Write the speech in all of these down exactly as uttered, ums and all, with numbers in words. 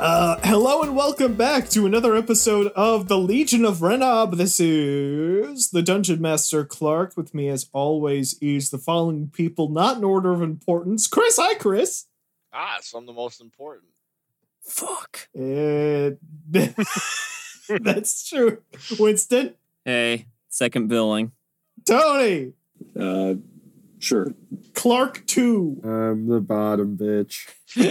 Uh, hello and welcome back to another episode of the Legion of Renob. This is the Dungeon Master Clark. With me, as always, is the following people, not in order of importance. Chris, hi, Chris. Ah, so I'm the most important. Fuck. Uh, that's true. Winston. Hey, second billing. Tony. Uh, sure. Clark two. I'm the bottom bitch.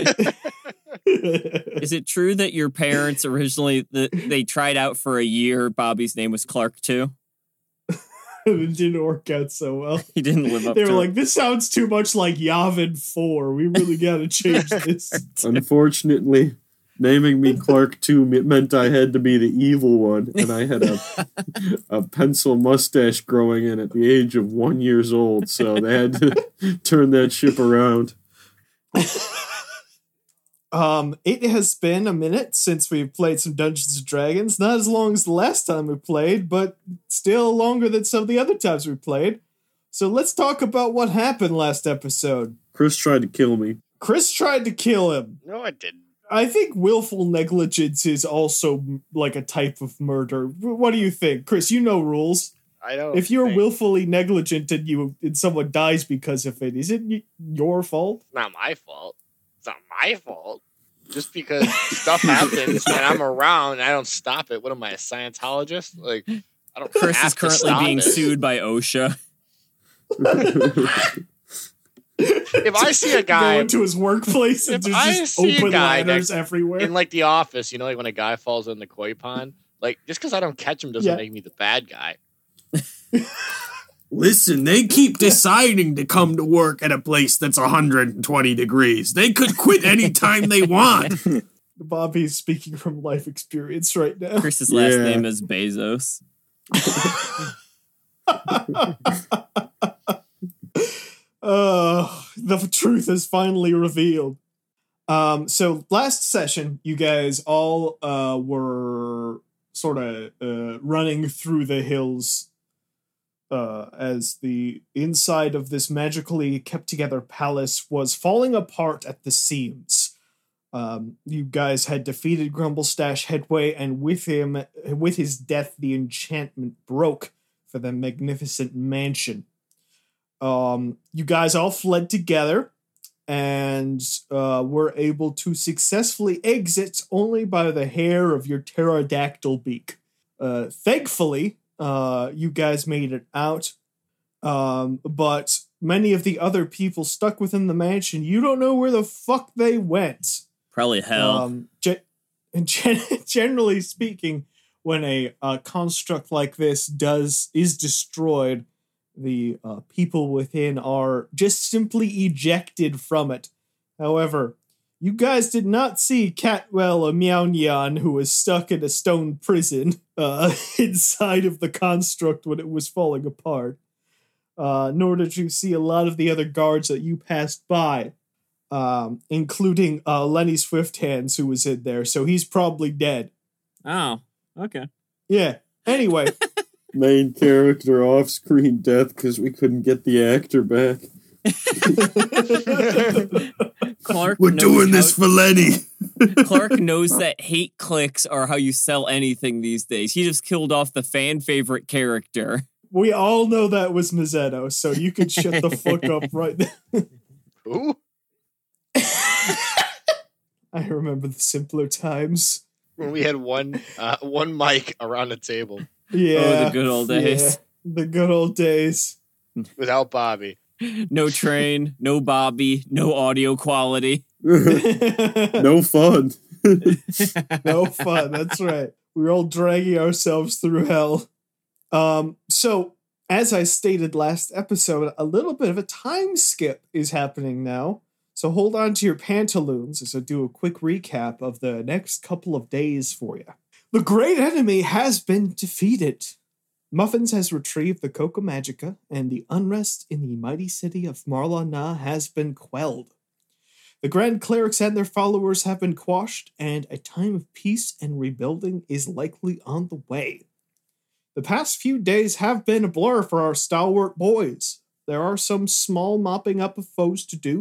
Is it true that your parents originally, the, they tried out for a year, Bobby's name was Clark too? It didn't work out so well. He didn't live up They to were it. like, this sounds too much like Yavin four. We really gotta change this. Unfortunately, naming me Clark two meant I had to be the evil one, and I had a a pencil mustache growing in at the age of one years old, so they had to turn that ship around. Um, it has been a minute since we've played some Dungeons and Dragons. Not as long as the last time we played, but still longer than some of the other times we played. So let's talk about what happened last episode. Chris tried to kill me. Chris tried to kill him. No, I didn't. I think willful negligence is also like a type of murder. What do you think? Chris, you know rules. I don't. If you're think- willfully negligent and you and someone dies because of it, is it y- your fault? It's not my fault. It's not my fault. Just because stuff happens and I'm around and I don't stop it. What am I, a Scientologist? Like, I don't. Chris have is to currently stop being it. sued by OSHA. If I see a Go guy into his workplace and If there's I just see a open guy ladders that- everywhere. in like The Office, you know, like when a guy falls in the koi pond, like just because I don't catch him doesn't Yeah. make me the bad guy. Listen, they keep deciding to come to work at a place that's one hundred twenty degrees. They could quit anytime they want. Bobby's speaking from life experience right now. Chris's last Yeah. name is Bezos. Uh, the truth is finally revealed. Um, so last session, you guys all uh, were sort of uh, running through the hills uh, as the inside of this magically kept together palace was falling apart at the seams. Um, you guys had defeated Grumblestash Headway, and with him, with his death, the enchantment broke for the magnificent mansion. Um, you guys all fled together and uh, were able to successfully exit only by the hair of your pterodactyl beak. Uh, thankfully, uh, you guys made it out, um, but many of the other people stuck within the mansion, you don't know where the fuck they went. Probably hell. Um, ge- gen- generally speaking, when a uh, construct like this does is destroyed, the uh, people within are just simply ejected from it. However, you guys did not see Catwell or Meow Nyan, who was stuck in a stone prison uh, inside of the construct when it was falling apart. Uh, nor did you see a lot of the other guards that you passed by, um, including uh, Lenny Swifthands, who was in there. So he's probably dead. Oh, okay. Yeah. Anyway. Main character off-screen death because we couldn't get the actor back. Clark We're knows doing this how- for Lenny. Clark knows that hate clicks are how you sell anything these days. He just killed off the fan favorite character. We all know that was Mazzetto, so you can shut the fuck up right now. Who? I remember the simpler times. When we had one uh, one mic around the table Yeah. Oh, the good old days. Yeah, the good old days. without Bobby. No train, no Bobby, no audio quality. No fun. No fun, that's right. We're all dragging ourselves through hell. Um, so, as I stated last episode, a little bit of a time skip is happening now. So hold on to your pantaloons as I do a quick recap of the next couple of days for you. The great enemy has been defeated. Muffins has retrieved the Coca Magica, and the unrest in the mighty city of Marla Na has been quelled. The Grand Clerics and their followers have been quashed, and a time of peace and rebuilding is likely on the way. The past few days have been a blur for our stalwart boys. There are some small mopping up of foes to do,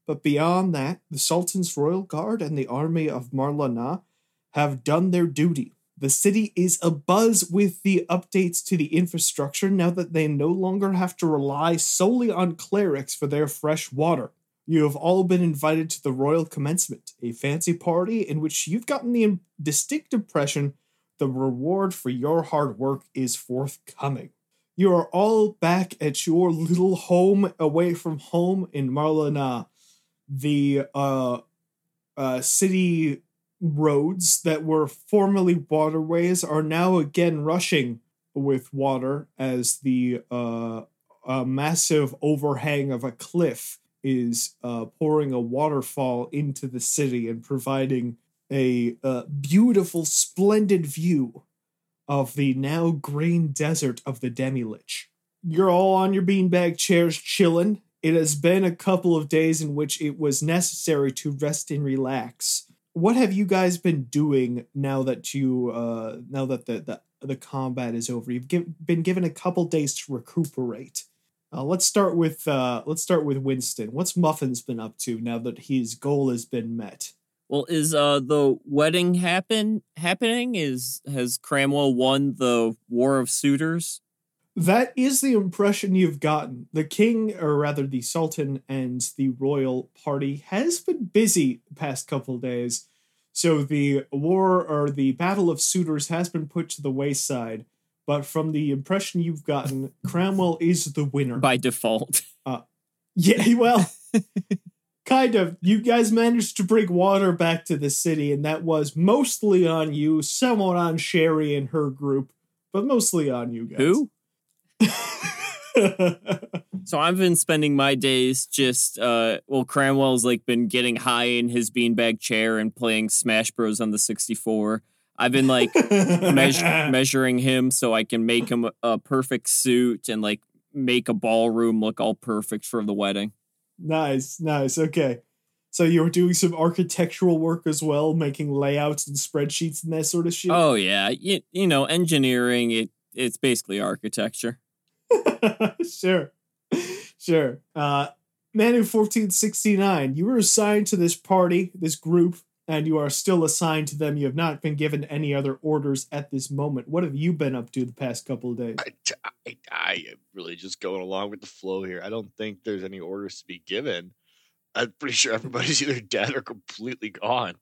But beyond that, the Sultan's Royal Guard and the army of Marlana have done their duty. The city is abuzz with the updates to the infrastructure now that they no longer have to rely solely on clerics for their fresh water. You have all been invited to the Royal Commencement, a fancy party in which you've gotten the distinct impression the reward for your hard work is forthcoming. You are all back at your little home away from home in Marlana. The uh, uh, city roads that were formerly waterways are now again rushing with water as the uh, a massive overhang of a cliff is uh, pouring a waterfall into the city and providing a uh, beautiful, splendid view of the now green desert of the Demi-Lich. You're all on your beanbag chairs chilling. It has been a couple of days in which it was necessary to rest and relax. What have you guys been doing now that you uh, now that the, the the combat is over? You've give, been given a couple days to recuperate. Uh, let's start with uh, let's start with Winston. What's Muffin's been up to now that his goal has been met? Well, is uh the wedding happen happening? Is has Cramwell won the War of Suitors? That is the impression you've gotten. The king, or rather the sultan, and the royal party has been busy the past couple days. So the war, or the battle of suitors, has been put to the wayside. But from the impression you've gotten, Cramwell is the winner. By default. Uh, yeah, well, kind of. You guys managed to bring water back to the city, and that was mostly on you, somewhat on Sherry and her group, but mostly on you guys. Who? So I've been spending my days just, uh, well, Cramwell's like been getting high in his beanbag chair and playing Smash Bros on the sixty-four. I've been like measure- measuring him so I can make him a, a perfect suit and like make a ballroom look all perfect for the wedding. Nice, nice. Okay. So you were doing some architectural work as well, making layouts and spreadsheets and that sort of shit? Oh, yeah. You, you know, engineering, it it's basically architecture. Sure. Sure. Uh, Manu fourteen sixty-nine, you were assigned to this party, this group, and you are still assigned to them. You have not been given any other orders at this moment. What have you been up to the past couple of days? I, I, I am really just going along with the flow here. I don't think there's any orders to be given. I'm pretty sure everybody's either dead or completely gone.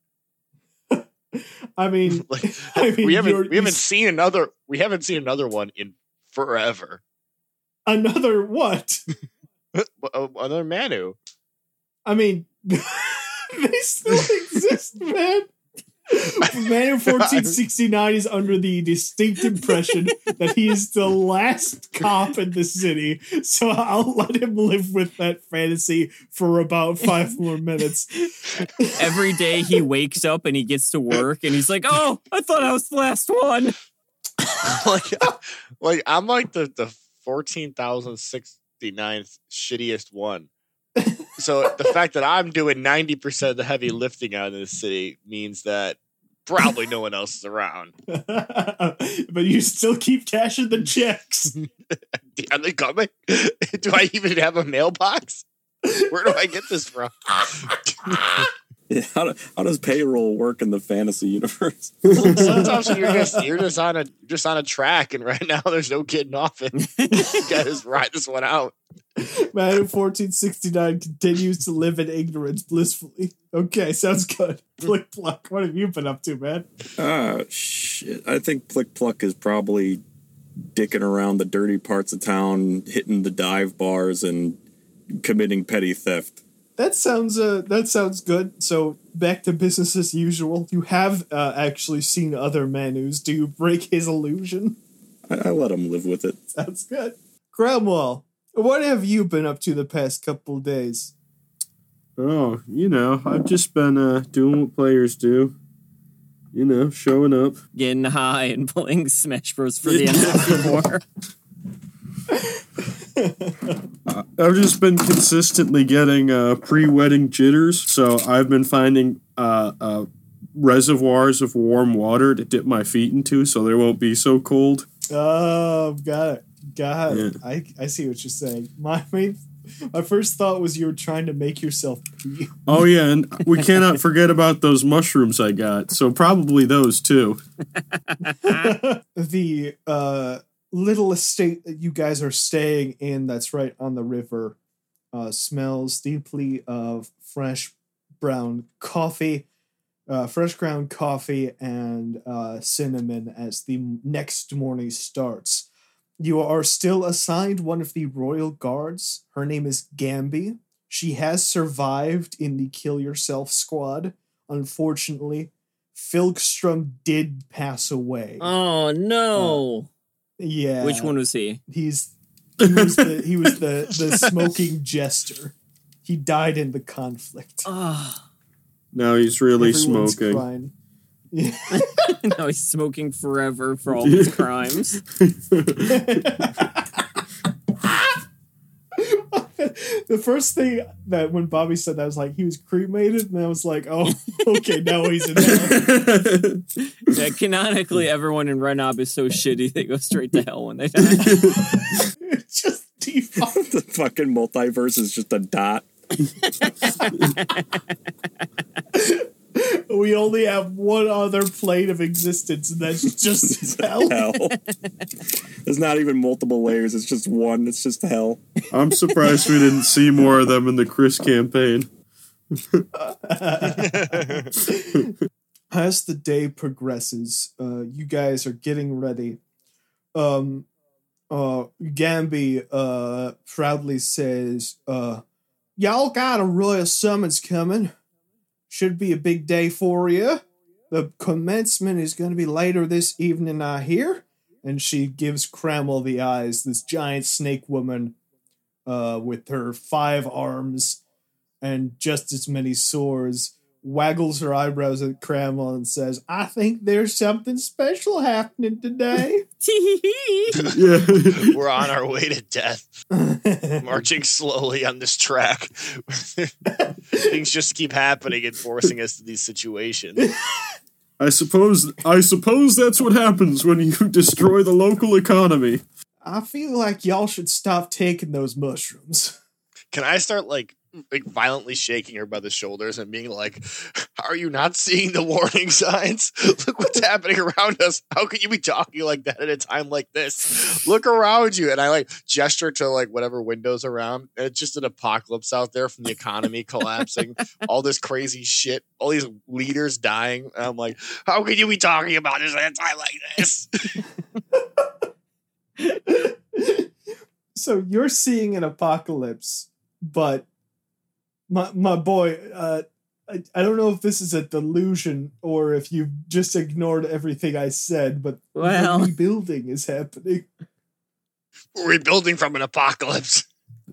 I mean, like, I mean we haven't you're- we haven't you- seen another we haven't seen another one in forever. Another what? Another Manu. I mean, they still exist, man. Manu fourteen sixty-nine is under the distinct impression that he is the last cop in the city, so I'll let him live with that fantasy for about five more minutes. Every day he wakes up and he gets to work and he's like, oh, I thought I was the last one. like, like I'm like the, the fourteen thousand sixty-ninth shittiest one. So the fact that I'm doing ninety percent of the heavy lifting out of this city means that probably no one else is around. But you still keep cashing the checks. Are they coming? Do I even have a mailbox? Where do I get this from? Yeah, how, do, how does payroll work in the fantasy universe? Sometimes you're just you're just on a just on a track, and right now there's no getting off it. You gotta just ride this one out. Man, fourteen sixty-nine continues to live in ignorance blissfully. Okay, sounds good. Plick Pluck, what have you been up to, man? Ah, shit. I think Plick Pluck is probably dicking around the dirty parts of town, hitting the dive bars, and committing petty theft. That sounds uh, that sounds good. So back to business as usual. You have uh, actually seen other Manus. Do you break his illusion? I, I let him live with it. Sounds good. Cromwell, what have you been up to the past couple days? Oh, you know, I've just been uh, doing what players do. You know, showing up. Getting high and playing Smash Bros for the N sixty-four. Uh, I've just been consistently getting uh, pre-wedding jitters, so I've been finding uh, uh, reservoirs of warm water to dip my feet into so they won't be so cold. Oh, got it. Got it. Yeah. I, I see what you're saying. My main My first thought was you were trying to make yourself pee. Oh yeah, and we cannot forget about those mushrooms I got. So probably those too. The uh, little estate that you guys are staying in that's right on the river uh, smells deeply of fresh brown coffee, uh, fresh ground coffee and uh, cinnamon as the next morning starts. You are still assigned one of the royal guards. Her name is Gamby. She has survived in the Kill Yourself squad. Unfortunately, Filkstrom did pass away. Oh no! Uh, yeah. Which one was he? He's he was the he was the, the smoking jester. He died in the conflict. Oh. Now he's really Everyone's smoking. crying. Yeah. Now he's smoking forever for all his crimes. The first thing that when Bobby said that, I was like, he was cremated, and I was like, oh, okay, now he's in hell. Yeah, canonically, everyone in Renob is so shitty they go straight to hell when they die. Just default. The fucking multiverse is just a dot. We only have one other plane of existence, and that's just hell. Hell. There's not even multiple layers. It's just one. It's just hell. I'm surprised we didn't see more of them in the Chris campaign. As the day progresses, uh, you guys are getting ready. Um, uh, Gamby uh, proudly says, uh, y'all got a royal summons coming. Should be a big day for you. The commencement is going to be later this evening, I hear. And she gives Cramwell the eyes, this giant snake woman uh, with her five arms and just as many swords, waggles her eyebrows at Cramwell and says, I think there's something special happening today. Yeah. We're on our way to death, marching slowly on this track. Things just keep happening and forcing us to these situations. I suppose I suppose that's what happens when you destroy the local economy. I feel like y'all should stop taking those mushrooms. Can I start like like violently shaking her by the shoulders and being like, are you not seeing the warning signs? Look what's happening around us. How can you be talking like that at a time like this? Look around you. And I like gesture to like whatever windows around. And it's just an apocalypse out there from the economy collapsing, all this crazy shit, all these leaders dying. And I'm like, how can you be talking about this at a time like this? So you're seeing an apocalypse, but my my boy, uh, I, I don't know if this is a delusion or if you've just ignored everything I said, but Well. the rebuilding is happening. We're rebuilding from an apocalypse.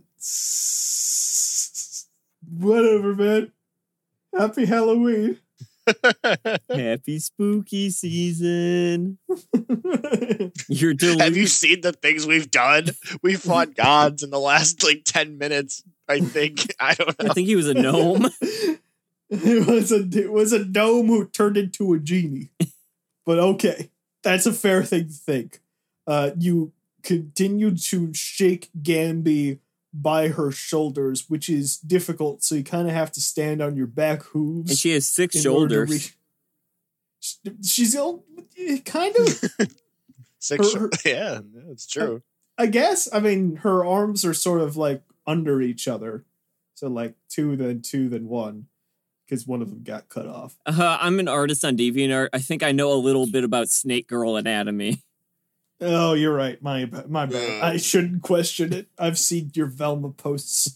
Whatever, man. Happy Halloween. Happy spooky season. You're deluded. Have you seen the things we've done? We fought gods in the last like ten minutes, I think. I don't know. I think he was a gnome. It was a it was a gnome who turned into a genie. But okay, that's a fair thing to think. Uh, you continue to shake Gamby by her shoulders, which is difficult, so you kind of have to stand on your back hooves. And she has six in order to shoulders. re- She's all, kind of, Six. her- her- yeah, it's true. I guess. I mean, her arms are sort of like under each other. So like two, then two, then one. Because one of them got cut off. Uh, I'm an artist on DeviantArt. I think I know a little bit about Snake Girl anatomy. Oh, you're right. My my bad. Uh. I shouldn't question it. I've seen your Velma posts.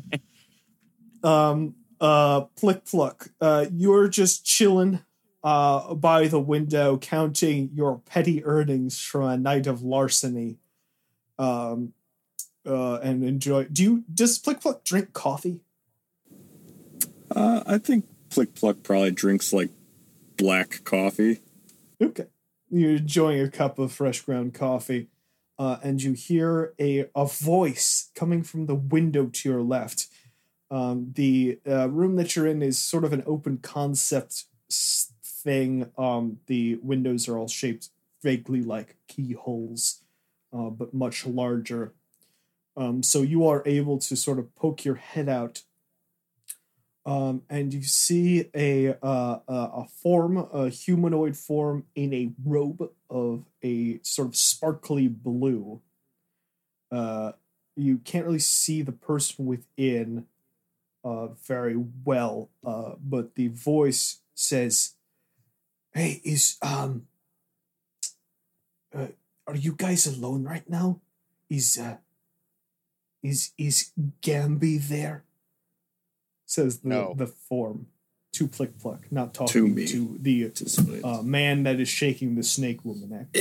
um. Uh. Plick pluck. Uh. You're just chilling. Uh. By the window, counting your petty earnings from a night of larceny. Um. Uh. And enjoy. Do you? Does Plick pluck drink coffee? Uh, I think Plick Pluck probably drinks like black coffee. Okay. You're enjoying a cup of fresh ground coffee, uh, and you hear a, a voice coming from the window to your left. Um, the uh, room that you're in is sort of an open concept s- thing. Um, the windows are all shaped vaguely like keyholes, uh, but much larger. Um, so you are able to sort of poke your head out, um, and you see a uh, a, a form, a humanoid form in a robe of a sort of sparkly blue. Uh, you can't really see the person within uh, very well, uh, but the voice says, "Hey, is um, uh, are you guys alone right now? Is uh." Is is Gamby there?" Says the, No. the form to Plick Pluck, not talking To me. to the Just- uh, man that is shaking the snake woman. Act.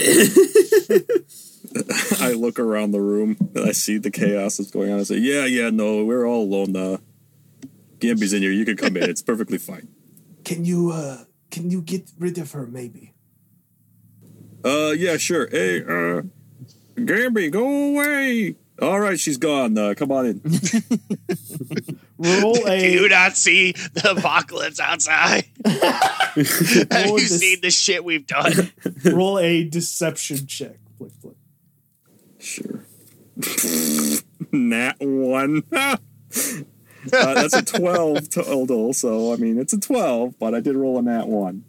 I look around the room and I see the chaos that's going on. I say, "Yeah, yeah, no, we're all alone. Uh, Gamby's in here. You can come in. It's perfectly fine." Can you uh can you get rid of her maybe? Uh, yeah, sure. Hey, uh, Gamby, go away. All right, she's gone. Uh, come on in. Roll Do a you not see the apocalypse outside? Have roll, a you dis- seen the shit we've done? roll a deception check. Plick Pluck. Sure. Nat one. uh, that's a twelve total. So I mean, it's a twelve, but I did roll a nat one.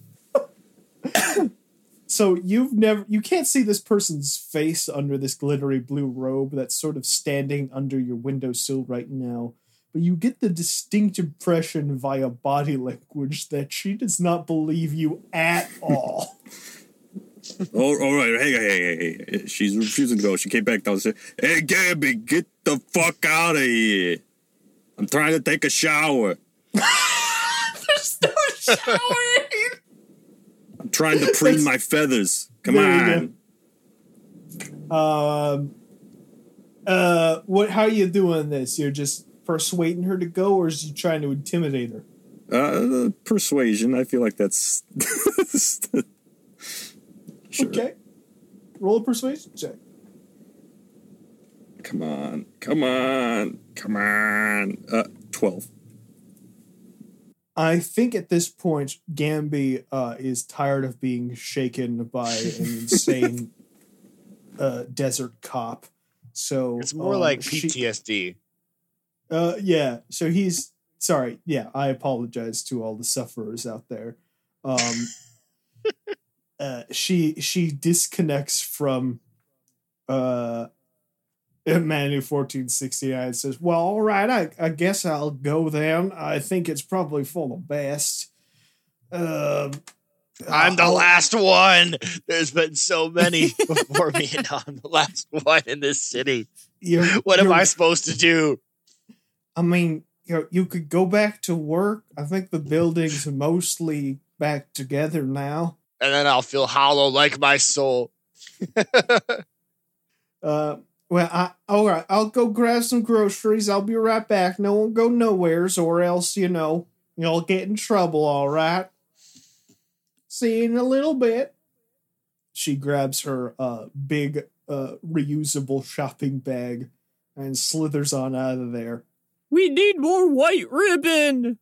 So you've never you can't see this person's face under this glittery blue robe that's sort of standing under your windowsill right now, but you get the distinct impression via body language that she does not believe you at all. Oh, all right. Hey, hey, hey, hey. She's refusing to go. She came back downstairs. Hey, Gabby, get the fuck out of here. I'm trying to take a shower. There's no showering. I'm trying to preen my feathers. Come There you on. Um uh what how you doing this? You're just persuading her to go, or is you trying to intimidate her? Uh, persuasion. I feel like that's... Sure. Okay. Roll a persuasion check. Come on. Come on. Come on. Uh, twelve. I think at this point, Gamby uh, is tired of being shaken by an insane uh, desert cop. So It's more um, like she- P T S D. uh, yeah. So he's sorry. Yeah, I apologize to all the sufferers out there. Um, uh, she she disconnects from uh, Manu fourteen sixty-nine. Says, "Well, all right. I I guess I'll go then. I think it's probably for the best." Um, I'm the I'll- last one. There's been so many before me, and now I'm the last one in this city. You're, What am you're- I supposed to do? I mean, you know, you could go back to work. I think the building's mostly back together now. And then I'll feel hollow like my soul. Uh, well, I all right. I'll go grab some groceries. I'll be right back. No one go nowheres, or else you know you'll get in trouble. All right. See you in a little bit. She grabs her uh big uh reusable shopping bag and slithers on out of there. We need more white ribbon.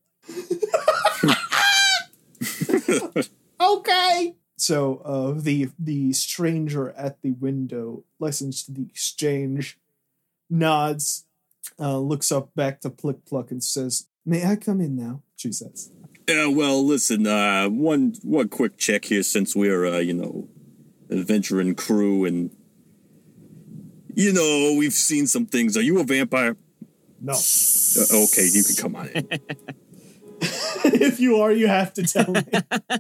Okay. So uh, the the stranger at the window listens to the exchange, nods, uh, looks up back to Plick Pluck and says, "May I come in now?" She says. Yeah, well, listen, uh, one one quick check here since we're, uh, you know, adventuring crew and, you know, we've seen some things. Are you a vampire? No. Uh, okay, you can come on in. If you are, you have to tell me.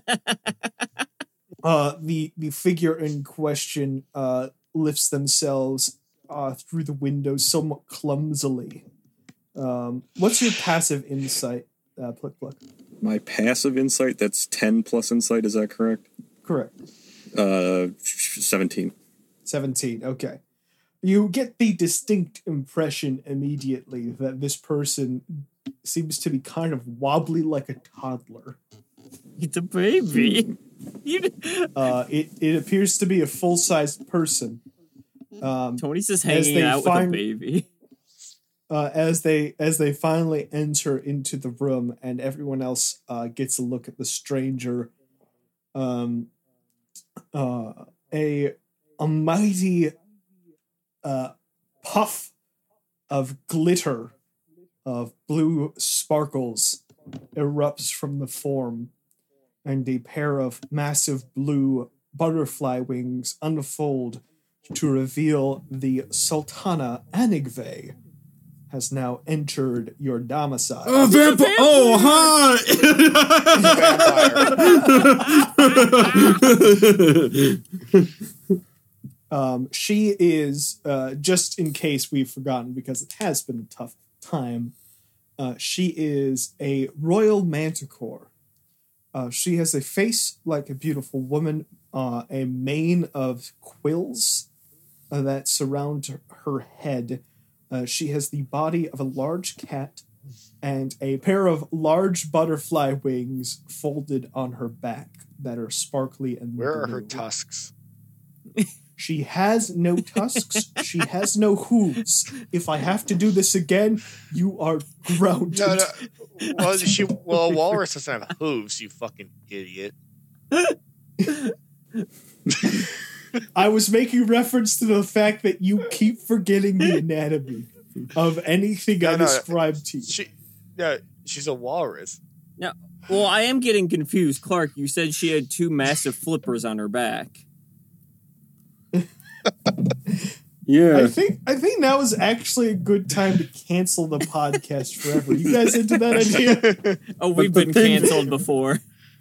uh, the the figure in question uh, lifts themselves uh, through the window somewhat clumsily. Um, what's your passive insight, uh, Plick Pluck? My passive insight, that's ten plus insight, is that correct? Correct. Uh, seventeen. seventeen, okay. You get the distinct impression immediately that this person seems to be kind of wobbly like a toddler. It's a baby. You, Uh, it, it appears to be a full-sized person. Um, Tony's just As hanging they out find- with a baby. uh, as they as they finally enter into the room and everyone else uh, gets a look at the stranger, um, uh, a a mighty uh, puff of glitter, of blue sparkles, erupts from the form, and a pair of massive blue butterfly wings unfold to reveal the Sultana Anigve has now entered your domicile. Oh, vampire! Oh, hi! Um, she is, uh, just in case we've forgotten, because it has been a tough time, uh, she is a royal manticore. Uh, she has a face like a beautiful woman, uh, a mane of quills uh, that surround her head. Uh, she has the body of a large cat and a pair of large butterfly wings folded on her back that are sparkly and Where are blue. her tusks? She has no tusks. She has no hooves. If I have to do this again, you are grounded. No, no. Well, she. Well, a walrus doesn't have hooves. You fucking idiot. I was making reference to the fact that you keep forgetting the anatomy of anything No, I no, described to you. She. No, she's a walrus. Now, well, I am getting confused. Clark, you said she had two massive flippers on her back. Yeah. I think I think now is actually a good time to cancel the podcast forever. You guys into that idea? Oh, we've the been thing- canceled before.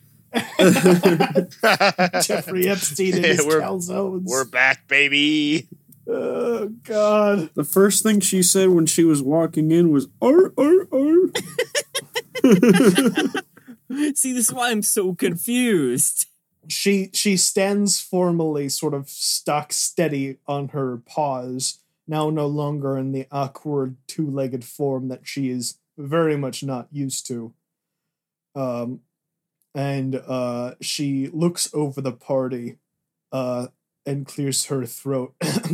Jeffrey Epstein and Yeah, his we're- calzones. We're back, baby. Oh God. The first thing she said when she was walking in was, "Ar, ar, ar." See, this is why I'm so confused. She she stands formally, sort of stock steady on her paws, now no longer in the awkward two-legged form that she is very much not used to. Um, and uh, she looks over the party, uh, and clears her throat.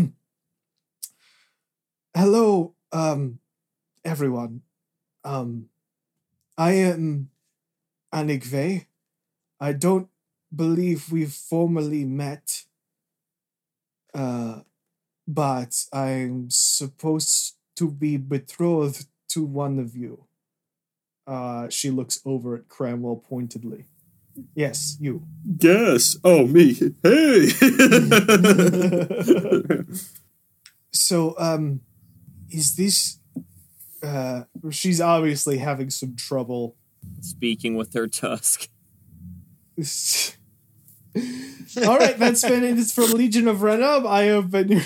Hello, um, everyone. Um, I am Anigve. I don't believe we've formally met, uh, but I'm supposed to be betrothed to one of you. Uh, she looks over at Cranwell pointedly. Yes, you. Yes. Oh, me. Hey. So, um, is this, uh, she's obviously having some trouble. Speaking with her tusk. All right, that's been it. It's from Legion of Renub. I have been.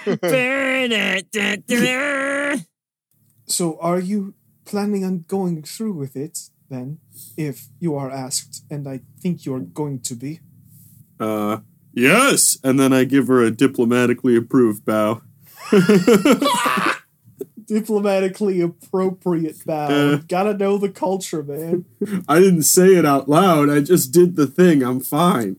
So, are you planning on going through with it then? If you are asked, and I think you're going to be. uh, yes. And then I give her a diplomatically approved bow. Diplomatically appropriate bow. Uh. Gotta know the culture, man. I didn't say it out loud. I just did the thing. I'm fine.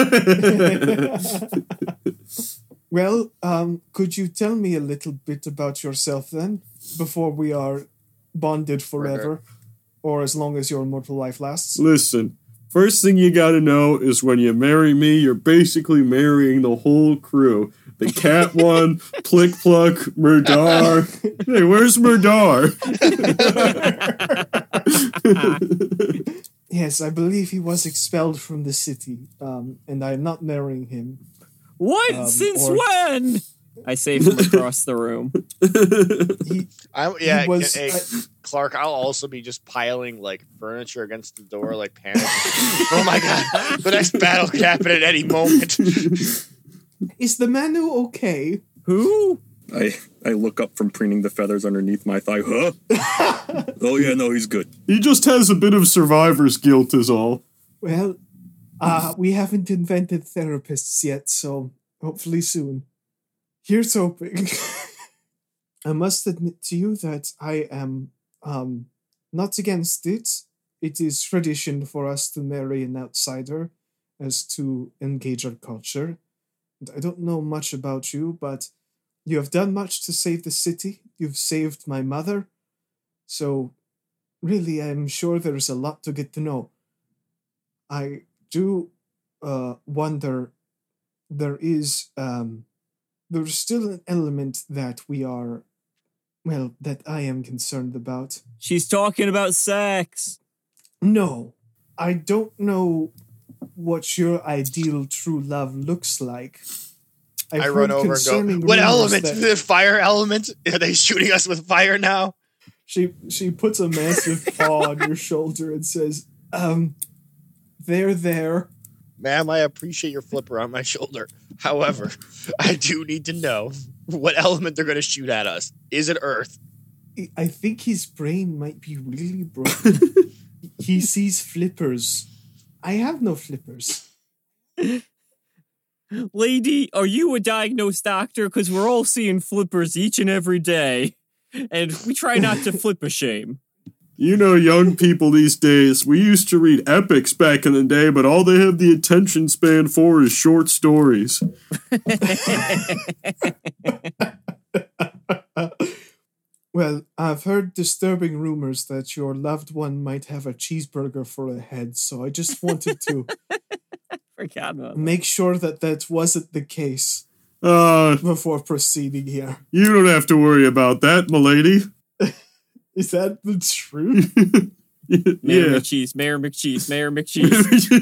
Well, um, could you tell me a little bit about yourself then, before we are bonded forever, or as long as your mortal life lasts? Listen, first thing you gotta know is when you marry me, you're basically marrying the whole crew. The cat one, Plick Pluck, Murdar. Hey, where's Murdar? Yes, I believe he was expelled from the city, um, and I am not marrying him. What? Um, Since or- when? I say from across the room. He, I, yeah, he was. hey, I- Clark, I'll also be just piling like furniture against the door, like panic. Oh my god, the next battle could happen at any moment. is the Manu okay? Who? I I look up from preening the feathers underneath my thigh. Huh? Oh yeah, no, he's good. He just has a bit of survivor's guilt is all. Well, uh, we haven't invented therapists yet, so hopefully soon. Here's hoping. I must admit to you that I am um, not against it. It is tradition for us to marry an outsider as to engage our culture. And I don't know much about you, but you have done much to save the city. You've saved my mother. So, really, I'm sure there's a lot to get to know. I do uh, wonder, there is, um, there's still an element that we are well, that I am concerned about. She's talking about sex. No, I don't know what your ideal true love looks like. I've I heard run over and go, concerning what rumors element? that- The fire element? Are they shooting us with fire now? She she puts a massive paw on your shoulder and says, um, they're there. Ma'am, I appreciate your flipper on my shoulder. However, I do need to know what element they're going to shoot at us. Is it Earth? I think his brain might be really broken. He sees flippers. I have no flippers. Lady, are you a diagnosed doctor? Because we're all seeing flippers each and every day. And we try not to flip a shame. You know, young people these days, we used to read epics back in the day, but all they have the attention span for is short stories. Well, I've heard disturbing rumors that your loved one might have a cheeseburger for a head, so I just wanted to Forgot about that. make sure that that wasn't the case Uh, before proceeding here. you don't have to worry about that, milady. Is that the truth? Mayor Yeah. McCheese, Mayor McCheese, Mayor McCheese.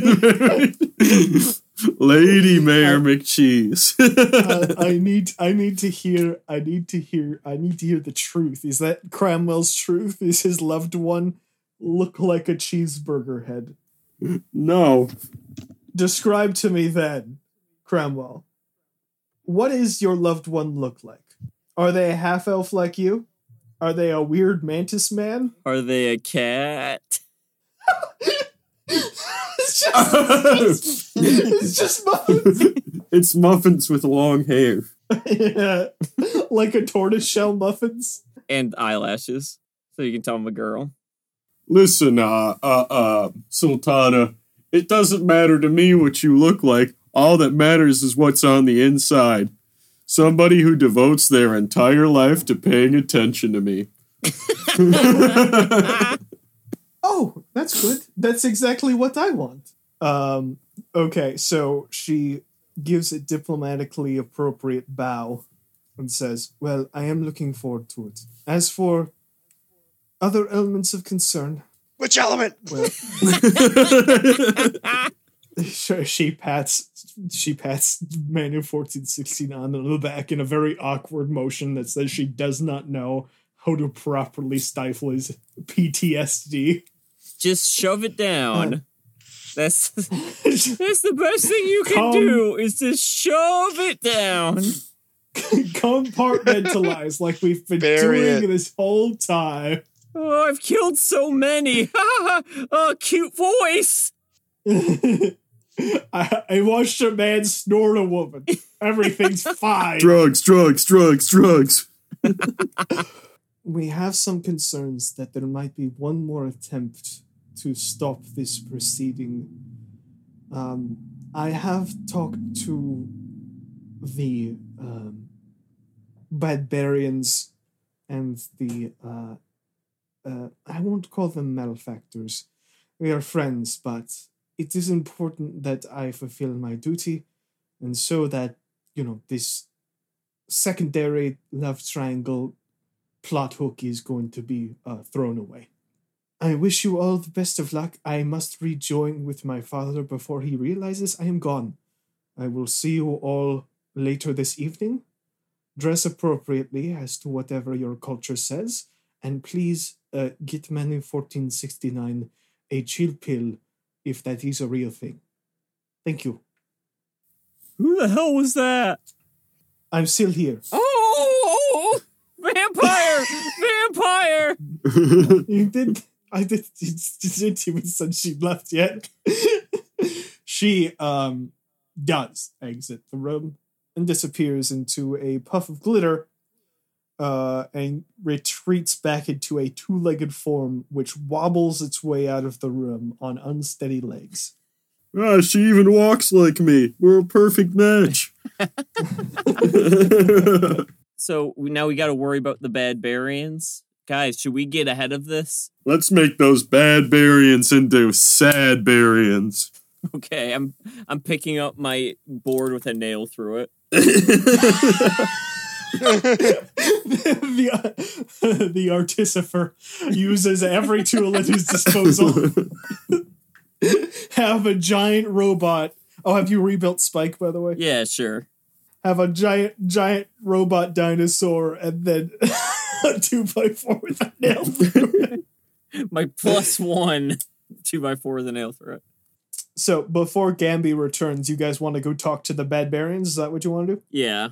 Lady Mayor McCheese. uh, I need I need to hear I need to hear I need to hear the truth. Is that Cramwell's truth? Is his loved one look like a cheeseburger head? No. Describe to me then, Cramwell. What is your loved one look like? Are they a half elf like you? Are they a weird mantis man? Are they a cat? It's just it's just muffins. It's muffins with long hair. Yeah. Like a tortoiseshell muffins. And eyelashes. So you can tell I'm a girl. Listen, uh, uh, uh, Sultana, it doesn't matter to me what you look like. All that matters is what's on the inside. Somebody who devotes their entire life to paying attention to me. Oh, that's good. That's exactly what I want. Um, okay, so she gives a diplomatically appropriate bow and says, well, I am looking forward to it. As for other elements of concern, Which element? well, Sure, she pats she pats Manu fourteen sixty-nine on the back in a very awkward motion that says she does not know how to properly stifle his P T S D. Just shove it down. That's Compartmentalize that's the best thing you can Come- do is to shove it down. like we've been Bury doing it. this whole time. Oh, I've killed so many. Oh, cute voice. I, I watched a man snort a woman. Everything's fine. Drugs, drugs, drugs, drugs. We have some concerns that there might be one more attempt to stop this proceeding. Um, I have talked to the um, barbarians and the, uh, uh, I won't call them malefactors. We are friends, but it is important that I fulfill my duty, and so that, you know, this secondary love triangle plot hook is going to be uh, thrown away. I wish you all the best of luck. I must rejoin with my father before he realizes I am gone. I will see you all later this evening. Dress appropriately as to whatever your culture says, and please uh, get Manu fourteen sixty-nine a chill pill if that is a real thing. Thank you. Who the hell was that? I'm still here. Oh, vampire! Vampire! You did. I did. Didn't even since she left yet. She um does exit the room and disappears into a puff of glitter, uh, and retreats back into a two-legged form, which wobbles its way out of the room on unsteady legs. Ah, she even walks like me. We're a perfect match. So now we got to worry about the bad Barians. Guys, should we get ahead of this? Let's make those bad Barians into sad Barians. Okay, I'm I'm picking up my board with a nail through it. the the artificer uses every tool at his disposal. Have a giant robot. Oh, have you rebuilt Spike, by the way? Yeah, sure. Have a giant, giant robot dinosaur, and then a two by four with a nail through it. My plus one two by four with a nail through it. So before Gamby returns, you guys want to go talk to the barbarians? Is that what you want to do? Yeah.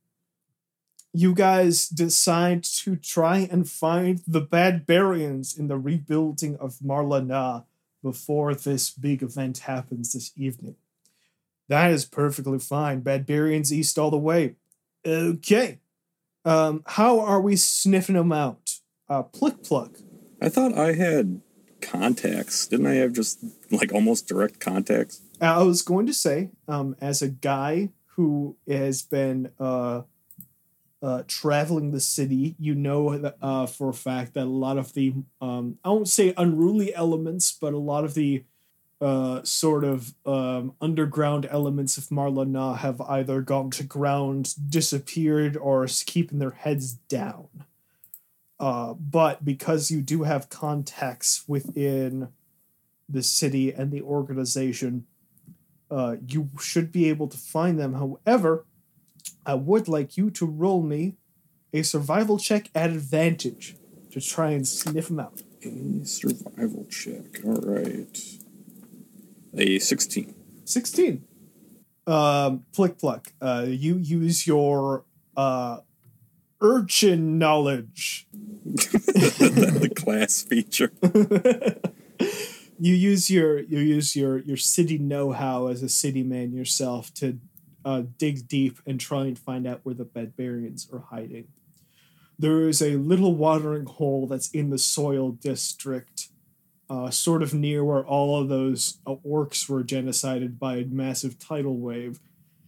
You guys decide to try and find the barbarians in the rebuilding of Marla Na before this big event happens this evening. That is perfectly fine. Barbarians east all the way. Okay. Um, how are we sniffing them out? Uh, Plick Pluck. I thought I had contacts. Didn't I have just like almost direct contacts? I was going to say, um, as a guy who has been uh, uh, traveling the city, you know that, uh, for a fact that a lot of the, um, I won't say unruly elements, but a lot of the uh, sort of um, underground elements of Marla Na have either gone to ground, disappeared, or is keeping their heads down. Uh, but because you do have contacts within the city and the organization, uh, you should be able to find them. However, I would like you to roll me a survival check at advantage to try and sniff them out. A survival check. All right. A sixteen. sixteen. Um, Plick Pluck, uh, you use your uh, urchin knowledge. The class feature. You use your you use your your city know-how as a city man yourself to uh, dig deep and try and find out where the barbarians are hiding. There is a little watering hole that's in the soil district, uh, sort of near where all of those uh, orcs were genocided by a massive tidal wave.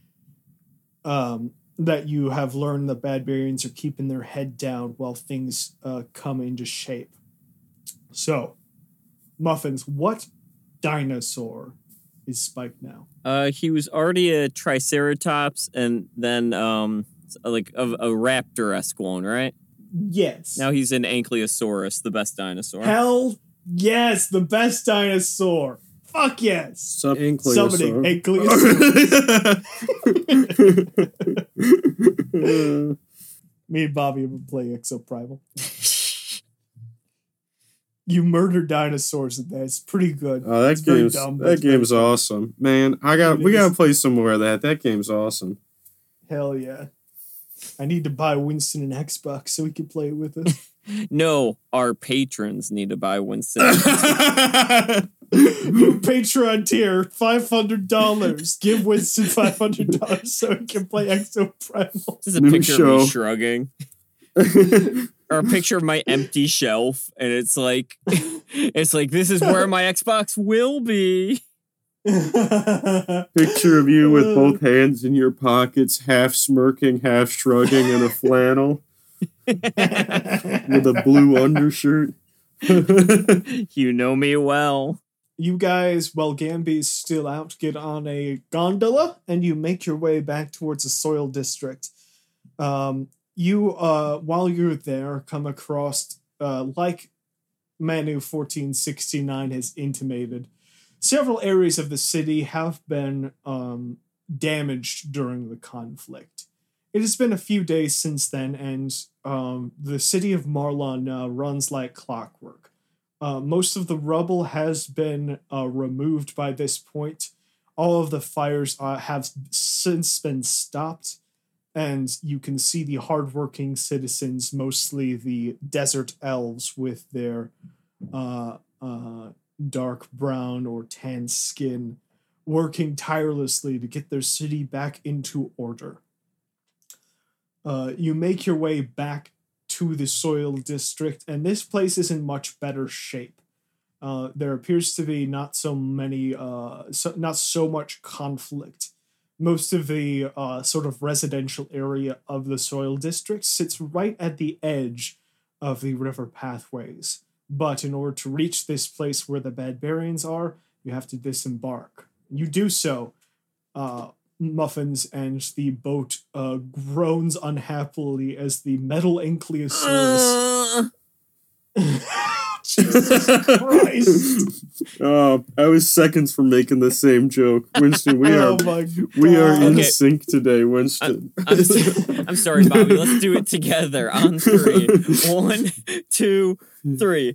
Um, that you have learned the barbarians are keeping their head down while things uh, come into shape. So, Muffins, what dinosaur is Spike now? Uh, he was already a Triceratops and then um, like a, a raptor-esque one, right? Yes. Now he's an Ankylosaurus, the best dinosaur. Hell yes, the best dinosaur. Fuck yes. Sup, Somebody, Ankylosaur. Ankylosaur. Me and Bobby have been playing Exoprimal. You murder dinosaurs in that. It's pretty good. Oh, that It's very game's dumb, but that it's very game's fun. awesome, man. I got It we is. gotta play some more of that. That game's awesome. Hell yeah. I need to buy Winston an Xbox so he can play it with us. No, our patrons need to buy Winston. New Patreon tier, five hundred dollars. Give Winston five hundred dollars so he can play Exoprimal. This is a New picture show. of me shrugging. Or a picture of my empty shelf, and it's like, it's like, this is where my Xbox will be. Picture of you with both hands in your pockets, half smirking, half shrugging in a flannel with a blue undershirt. You know me well. You guys, while Gamby's still out, get on a gondola and you make your way back towards the soil district. Um, you, uh, while you're there, come across, uh, like Manu fourteen sixty-nine has intimated, several areas of the city have been um, damaged during the conflict. It has been a few days since then, and um, the city of Marla Na runs like clockwork. Uh, most of the rubble has been uh, removed by this point. All of the fires uh, have since been stopped, and you can see the hardworking citizens, mostly the desert elves with their uh, uh, dark brown or tan skin, working tirelessly to get their city back into order. Uh, you make your way back to the soil district, and this place is in much better shape. Uh, there appears to be not so many, uh, so, not so much conflict. Most of the uh, sort of residential area of the soil district sits right at the edge of the river pathways. But in order to reach this place where the barbarians are, you have to disembark. You do so uh, Muffins, and the boat uh, groans unhappily as the metal ankylosaurus. Uh, Jesus Christ! Uh, I was seconds from making the same joke. Winston, we are Oh my God. we are in Okay. sync today, Winston. I'm, s- I'm sorry, Bobby. Let's do it together on three. One, two, three.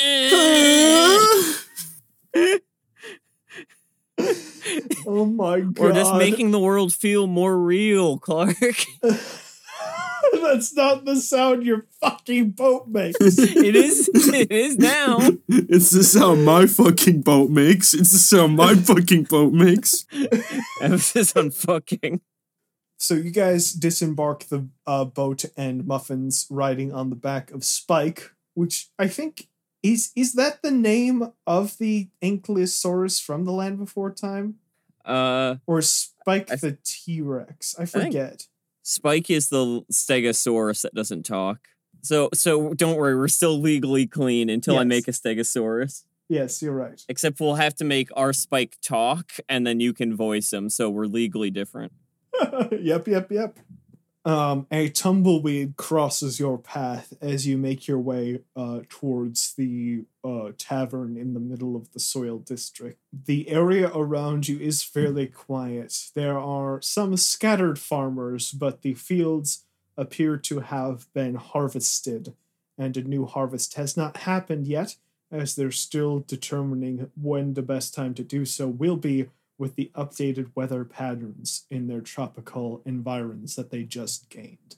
Oh my God. We're just making the world feel more real, Clark. That's not the sound your fucking boat makes. It is. It is now. It's the sound my fucking boat makes. It's the sound my fucking boat makes. Emphasis on fucking. So you guys disembark the uh, boat, and Muffins riding on the back of Spike, which I think is is that the name of the Ankylosaurus from the Land Before Time, Uh, or Spike I the T-Rex? I think- forget. Spike is the Stegosaurus that doesn't talk. So, so don't worry. We're still legally clean until I Yes. make a Stegosaurus. Yes, you're right. Except we'll have to make our Spike talk, and then you can voice him. So we're legally different. Yep, yep, yep. Um, a tumbleweed crosses your path as you make your way uh, towards the uh, tavern in the middle of the Soil District. The area around you is fairly quiet. There are some scattered farmers, but the fields appear to have been harvested, and a new harvest has not happened yet, as they're still determining when the best time to do so will be with the updated weather patterns in their tropical environs that they just gained.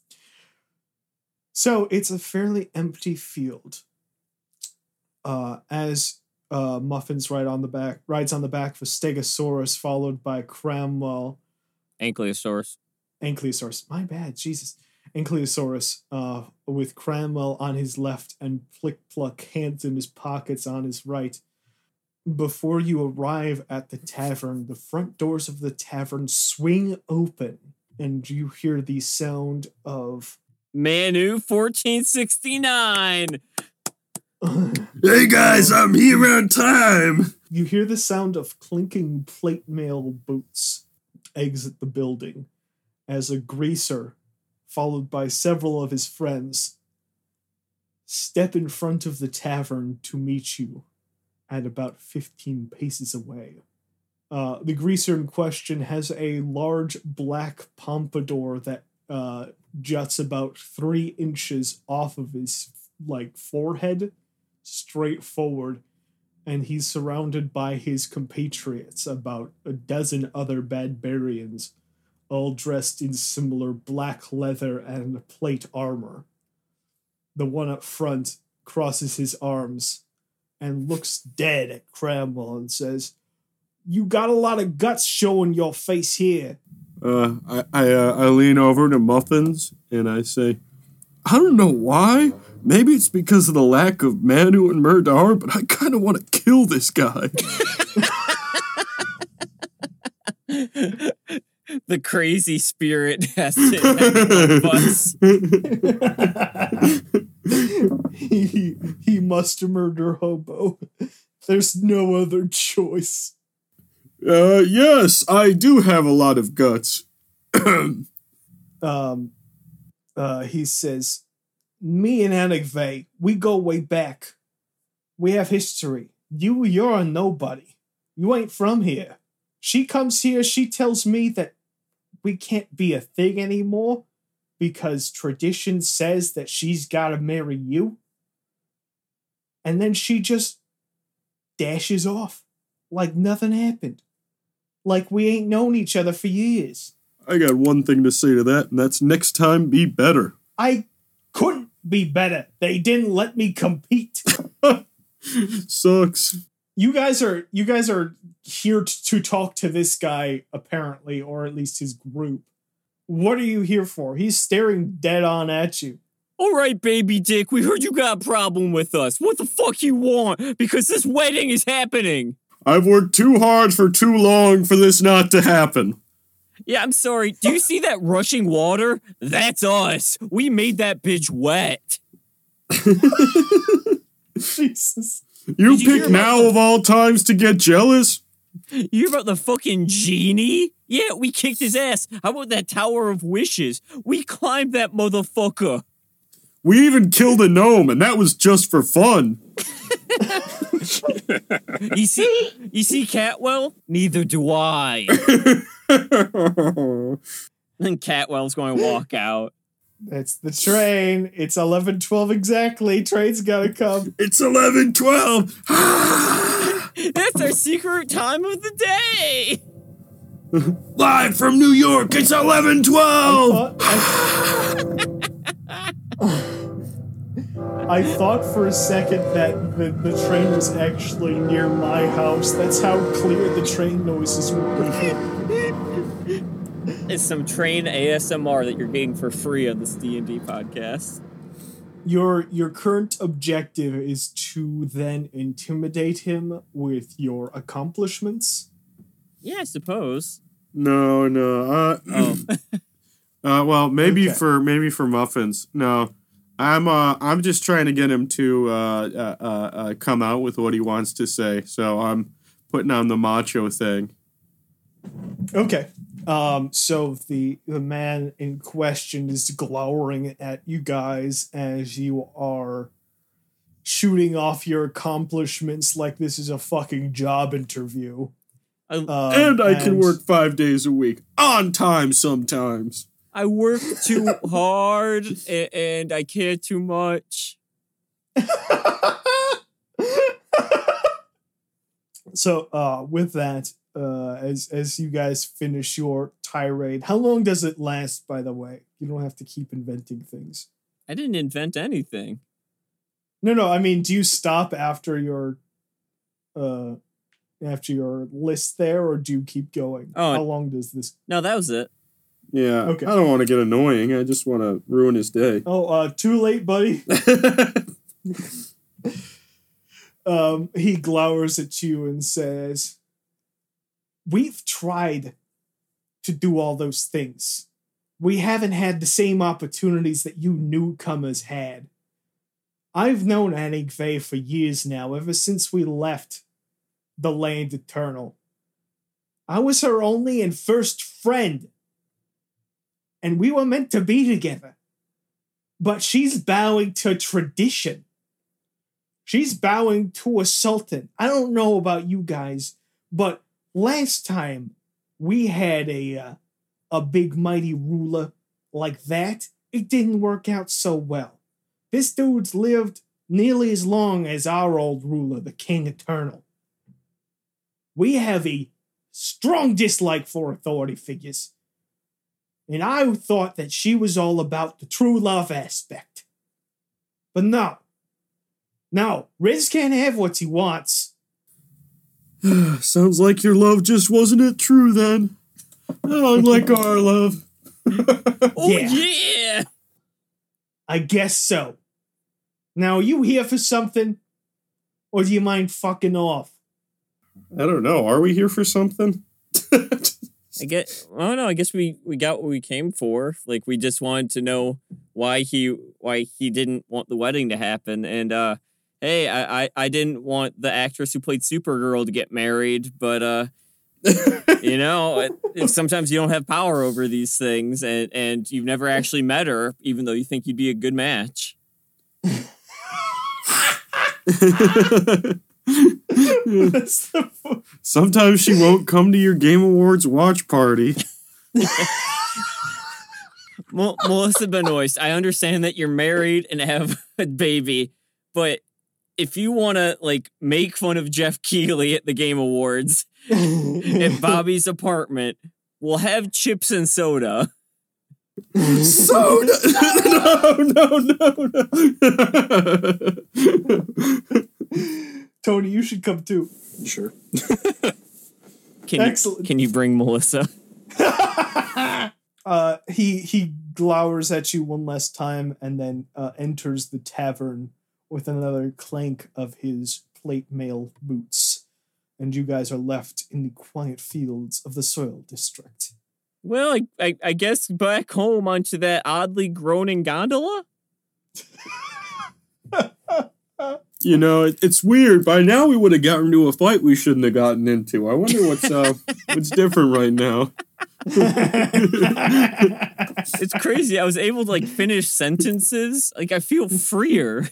So it's a fairly empty field. Uh, as uh, Muffins ride on the back rides on the back of a Stegosaurus, followed by Cramwell, Ankylosaurus. Ankylosaurus. My bad, Jesus. Ankylosaurus, uh, with Cramwell on his left and Plick Pluck hands in his pockets on his right. Before you arrive at the tavern, the front doors of the tavern swing open, and you hear the sound of Manu fourteen sixty-nine. Hey guys, I'm here on time. you hear the sound of clinking plate mail boots exit the building as a greaser, followed by several of his friends, step in front of the tavern to meet you at about fifteen paces away. Uh, the greaser in question has a large black pompadour that uh, juts about three inches off of his like forehead, straight forward, and he's surrounded by his compatriots, about a dozen other barbarians, all dressed in similar black leather and plate armor. The one up front crosses his arms and looks dead at Cramwell and says, "You got a lot of guts showing your face here." Uh, I I, uh, I lean over to Muffins and I say, I don't know why. Maybe it's because of the lack of Manu and Murdar, but I kind of want to kill this guy. The crazy spirit has to have butts. he, he must murder Hobo. There's no other choice. Uh, yes, I do have a lot of guts. Um, uh, he says, "Me and Anigve, we go way back. We have history. You, you're a nobody. You ain't from here. She comes here, she tells me that we can't be a thing anymore because tradition says that she's gotta marry you. And then she just dashes off like nothing happened. Like we ain't known each other for years. I got one thing to say to that, and that's next time be better. I couldn't be better. They didn't let me compete." Sucks. You guys are you guys are here t- to talk to this guy, apparently, or at least his group. What are you here for? He's staring dead on at you. All right, baby dick, we heard you got a problem with us. What the fuck you want? Because this wedding is happening. I've worked too hard for too long for this not to happen. Yeah, I'm sorry. Do you see that rushing water? That's us. We made that bitch wet. Jesus. You Did you hear pick about now the- of all times to get jealous? You hear about the fucking genie? Yeah, we kicked his ass. How about that Tower of Wishes? We climbed that motherfucker. We even killed a gnome, and that was just for fun. You see, you see, Catwell? Neither do I. And Catwell's going to walk out. It's the train. It's eleven twelve exactly. Train's gotta come. It's eleven twelve. That's our secret time of the day. Live from New York, it's eleven twelve. I, I thought for a second that the, the train was actually near my house. That's how clear the train noises were. It's some train A S M R that you're getting for free on this D and D podcast. Your your current objective is to then intimidate him with your accomplishments. Yeah, I suppose. No, no. Uh, Oh. uh, well, maybe Okay. for maybe for muffins. No, I'm uh, I'm just trying to get him to uh, uh, uh, uh, come out with what he wants to say. So I'm putting on the macho thing. Okay. Um, so the the man in question is glowering at you guys as you are shooting off your accomplishments like this is a fucking job interview. I, Um, and I can and- work five days a week on time sometimes. I work too hard and, and I care too much. So, uh, with that, uh, as as you guys finish your tirade, how long does it last? By the way, you don't have to keep inventing things. I didn't invent anything. No, no. I mean, do you stop after your, uh, after your list there, or do you keep going? Oh. How long does this? No, that was it. Yeah, Okay. I don't want to get annoying. I just want to ruin his day. Oh, uh, too late, buddy. Um, he glowers at you and says, "We've tried to do all those things. We haven't had the same opportunities that you newcomers had. I've known Anigve for years now, ever since we left the Land Eternal. I was her only and first friend, and we were meant to be together. But she's bowing to tradition. She's bowing to a sultan. I don't know about you guys, but last time we had a uh, a big mighty ruler like that, it didn't work out so well. This dude's lived nearly as long as our old ruler, the King Eternal. We have a strong dislike for authority figures. And I thought that she was all about the true love aspect. But no. No, Riz can't have what he wants. Sounds like your love just wasn't it true then. Oh, like our love. Oh, Yeah. yeah. I guess so. Now, are you here for something? Or do you mind fucking off? I don't know. Are we here for something? I get. I don't know. I guess we, we got what we came for. Like we just wanted to know why he why he didn't want the wedding to happen. And uh, hey, I, I I didn't want the actress who played Supergirl to get married, but uh, you know, it, it, sometimes you don't have power over these things, and and you've never actually met her, even though you think you'd be a good match. That's the fu- Sometimes she won't come to your Game Awards watch party. Mel- Melissa Benoist, I understand that you're married and have a baby, but if you want to like make fun of Jeff Keighley at the Game Awards at Bobby's apartment, we'll have chips and soda. Soda! No, no, no, no. Tony, you should come too. Sure. Can Excellent. You, can you bring Melissa? uh, he he glowers at you one last time and then uh, enters the tavern with another clank of his plate mail boots. And you guys are left in the quiet fields of the Soil District. Well, I, I, I guess back home onto that oddly groaning gondola. You know, it, it's weird. By now we would have gotten into a fight we shouldn't have gotten into. I wonder what's uh, what's different right now. It's crazy. I was able to like finish sentences. Like I feel freer.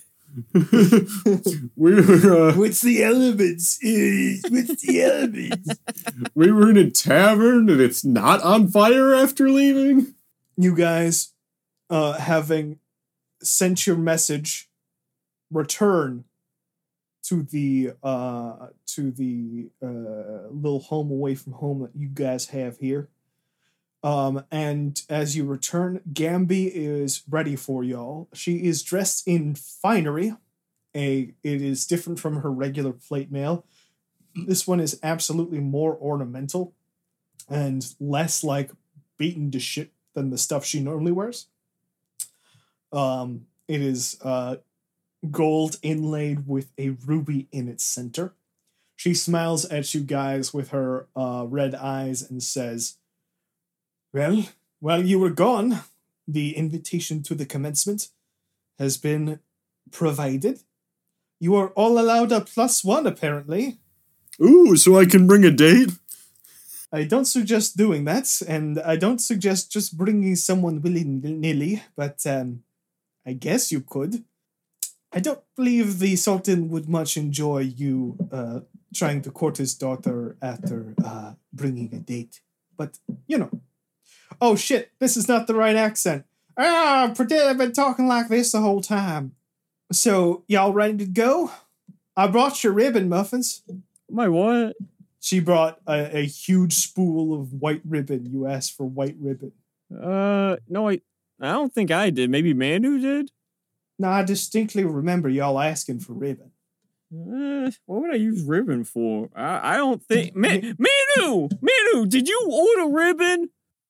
we were uh, What's the elements? Uh, what's the elements? we were in a tavern and it's not on fire after leaving. You guys, uh, having sent your message, return to the uh to the uh little home away from home that you guys have here. Um, and as you return, Gamby is ready for y'all. She is dressed in finery. A it is different from her regular plate mail. This one is absolutely more ornamental and less like beaten to shit than the stuff she normally wears. Um, it is uh gold inlaid with a ruby in its center. She smiles at you guys with her uh red eyes and says, Well, while you were gone, the invitation to the commencement has been provided. You are all allowed a plus one, apparently. Ooh, so I can bring a date? I don't suggest doing that, and I don't suggest just bringing someone willy-nilly, but um, I guess you could. I don't believe the Sultan would much enjoy you uh, trying to court his daughter after uh, bringing a date. But, you know. Oh shit, this is not the right accent. Ah, pretend I've been talking like this the whole time. So, y'all ready to go? I brought your ribbon, Muffins. My what? She brought a, a huge spool of white ribbon. You asked for white ribbon. Uh, no, I, I don't think I did. Maybe Manu did? Now, I distinctly remember y'all asking for ribbon. Uh, what would I use ribbon for? I, I don't think... Ma- Manu! Manu, did you order ribbon?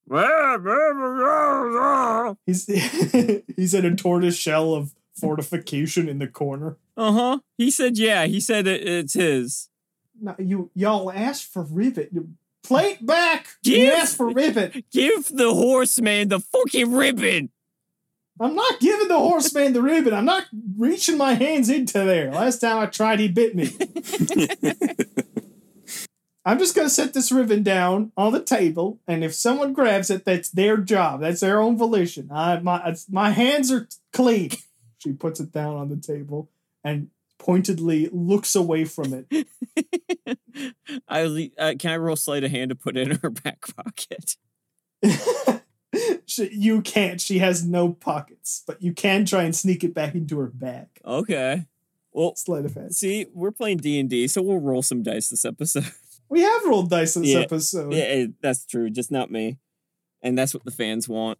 He's he's in a tortoise shell of fortification in the corner. Uh-huh. He said, yeah, he said it, it's his. No, you y'all asked for ribbon. Plate back! Give, you asked for ribbon. Give the horseman the fucking ribbon! I'm not giving the horseman the ribbon. I'm not reaching my hands into there. Last time I tried, he bit me. I'm just going to set this ribbon down on the table, and if someone grabs it, that's their job. That's their own volition. I, my, it's, my hands are clean. She puts it down on the table and pointedly looks away from it. I uh, Can I roll sleight of hand to put it in her back pocket? she, you can't. She has no pockets, but you can try and sneak it back into her bag. Okay. Well, sleight of hand. See, we're playing D and D, so we'll roll some dice this episode. We have rolled dice this yeah, episode. Yeah, that's true. Just not me. And that's what the fans want.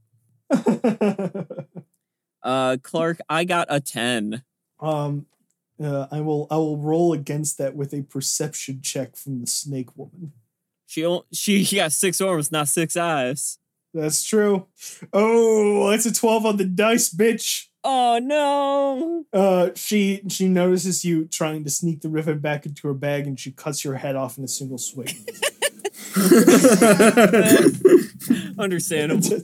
uh, Clark, I got a ten. Um, uh, I will I will roll against that with a perception check from the snake woman. She she, she got six arms, not six eyes. That's true. Oh, that's a twelve on the dice, bitch. Oh no! Uh, she she notices you trying to sneak the ribbon back into her bag, and she cuts your head off in a single swing. Understandable.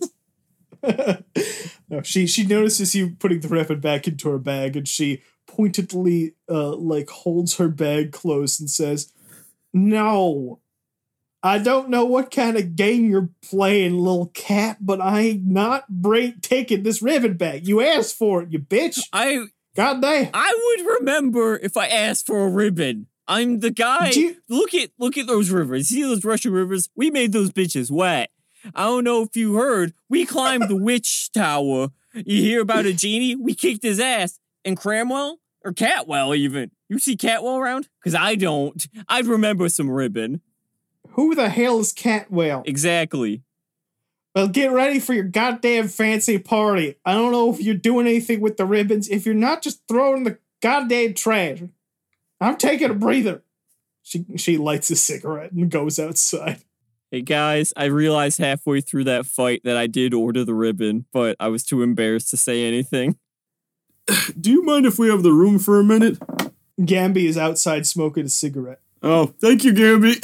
No, she she notices you putting the ribbon back into her bag, and she pointedly uh like holds her bag close and says, "No, I don't know what kind of game you're playing, little cat, but I ain't not break taking this ribbon back. You asked for it, you bitch. I God damn. I would remember if I asked for a ribbon. I'm the guy. You, look at look at those rivers. See those Russian rivers? We made those bitches wet. I don't know if you heard. We climbed the witch tower. You hear about a genie? We kicked his ass. And Cramwell or Catwell even. You see Catwell around? Because I don't. I'd remember some ribbon. Who the hell is Catwell? Exactly. Well, get ready for your goddamn fancy party. I don't know if you're doing anything with the ribbons. If you're not, just throw it in the goddamn trash. I'm taking a breather. She she lights a cigarette and goes outside. Hey guys, I realized halfway through that fight that I did order the ribbon, but I was too embarrassed to say anything. Do you mind if we have the room for a minute? Gamby is outside smoking a cigarette. Oh, thank you, Gamby.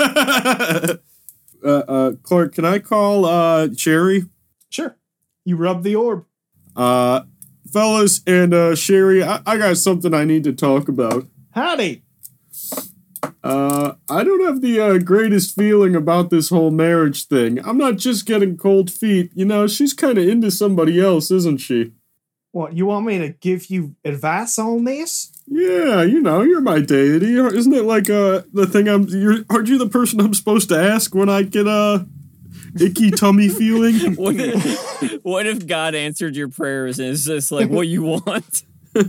uh, uh, Clark, can I call uh, Sherry? Sure. You rub the orb. Uh, fellas and uh, Sherry, I-, I got something I need to talk about. Howdy. Uh, I don't have the uh, greatest feeling about this whole marriage thing. I'm not just getting cold feet. You know, she's kind of into somebody else, isn't she? What, you want me to give you advice on this? Yeah, you know, you're my deity. Isn't it like uh, the thing I'm... You're, aren't you the person I'm supposed to ask when I get a icky tummy feeling? What if, what if God answered your prayers and it's just like what you want?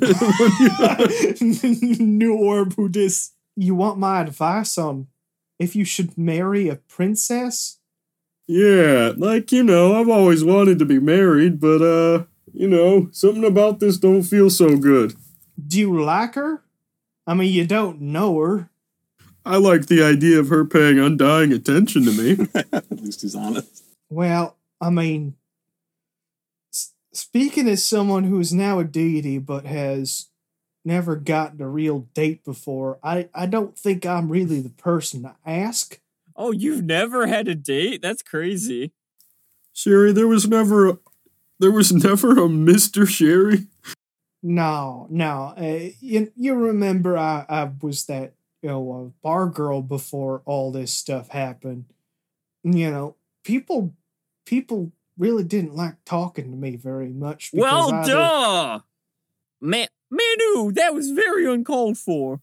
New Orb Buddhist. You want my advice on if you should marry a princess? Yeah, like, you know, I've always wanted to be married, but, uh, you know, something about this don't feel so good. Do you like her? I mean, you don't know her. I like the idea of her paying undying attention to me. At least he's honest. Well, I mean, s- speaking as someone who is now a deity but has never gotten a real date before, I, I don't think I'm really the person to ask. Oh, you've never had a date? That's crazy. Sherry, there was never a, there was never a Mister Sherry. No, no. Uh, you, you remember I, I was that, you know, uh, bar girl before all this stuff happened. You know, people people really didn't like talking to me very much. because Well, either- duh! Man, Manu, that was very uncalled for.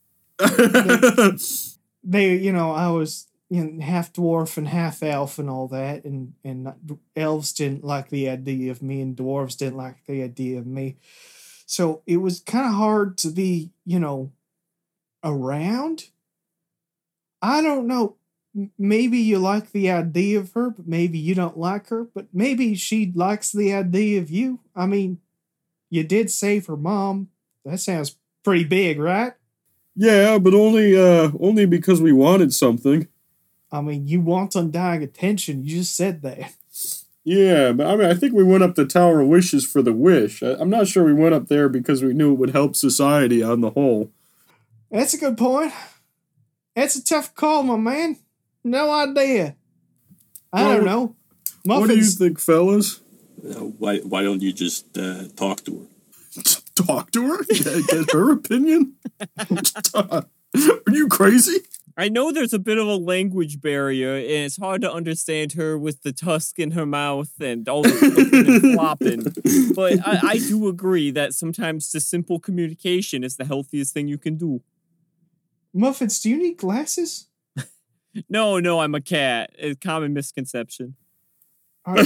They, you know, I was, you know, half dwarf and half elf and all that, and and elves didn't like the idea of me, and dwarves didn't like the idea of me. So it was kind of hard to be, you know, around. I don't know. M- Maybe you like the idea of her, but maybe you don't like her. But maybe she likes the idea of you. I mean, you did save her mom. That sounds pretty big, right? Yeah, but only uh only because we wanted something. I mean, you want undying attention. You just said that. Yeah, but I mean, I think we went up the Tower of Wishes for the wish. I, I'm not sure we went up there because we knew it would help society on the whole. That's a good point. That's a tough call, my man. No idea. I Well, don't know. What do you Muffins. think, fellas? Uh, why why don't you just uh, talk to her? Talk to her? Get, get her opinion? Are you crazy? I know there's a bit of a language barrier, and it's hard to understand her with the tusk in her mouth and all the flipping and flopping. But I, I do agree that sometimes just simple communication is the healthiest thing you can do. Muffins, do you need glasses? No, no, I'm a cat. A common misconception. Are-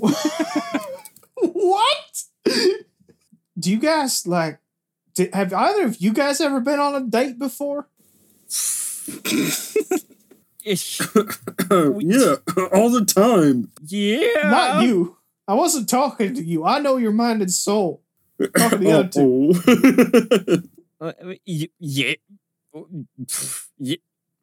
what? Do you guys, like, did, have either of you guys ever been on a date before? Ish. Yeah, all the time. Yeah. Not you. I wasn't talking to you. I know your mind and soul. Talking to the other two. Oh. Uh, y- yeah. Yeah.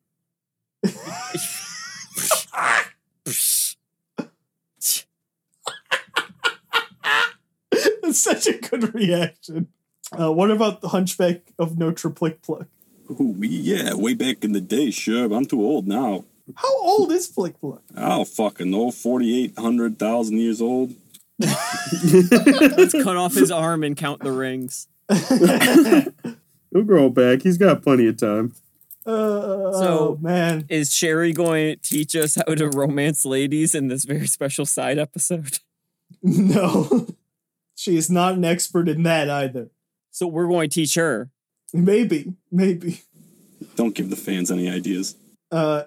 That's such a good reaction. Uh, what about the Hunchback of Notre Plick Pluck? Ooh, yeah, way back in the day, sure, but I'm too old now. How old is Plick Pluck? I don't fucking know, forty-eight hundred thousand years old. Let's cut off his arm and count the rings. He'll grow back. He's got plenty of time. Uh, So- oh, man. Is Sherry going to teach us how to romance ladies in this very special side episode? No. She is not an expert in that either. So we're going to teach her. Maybe. Maybe. Don't give the fans any ideas. Uh,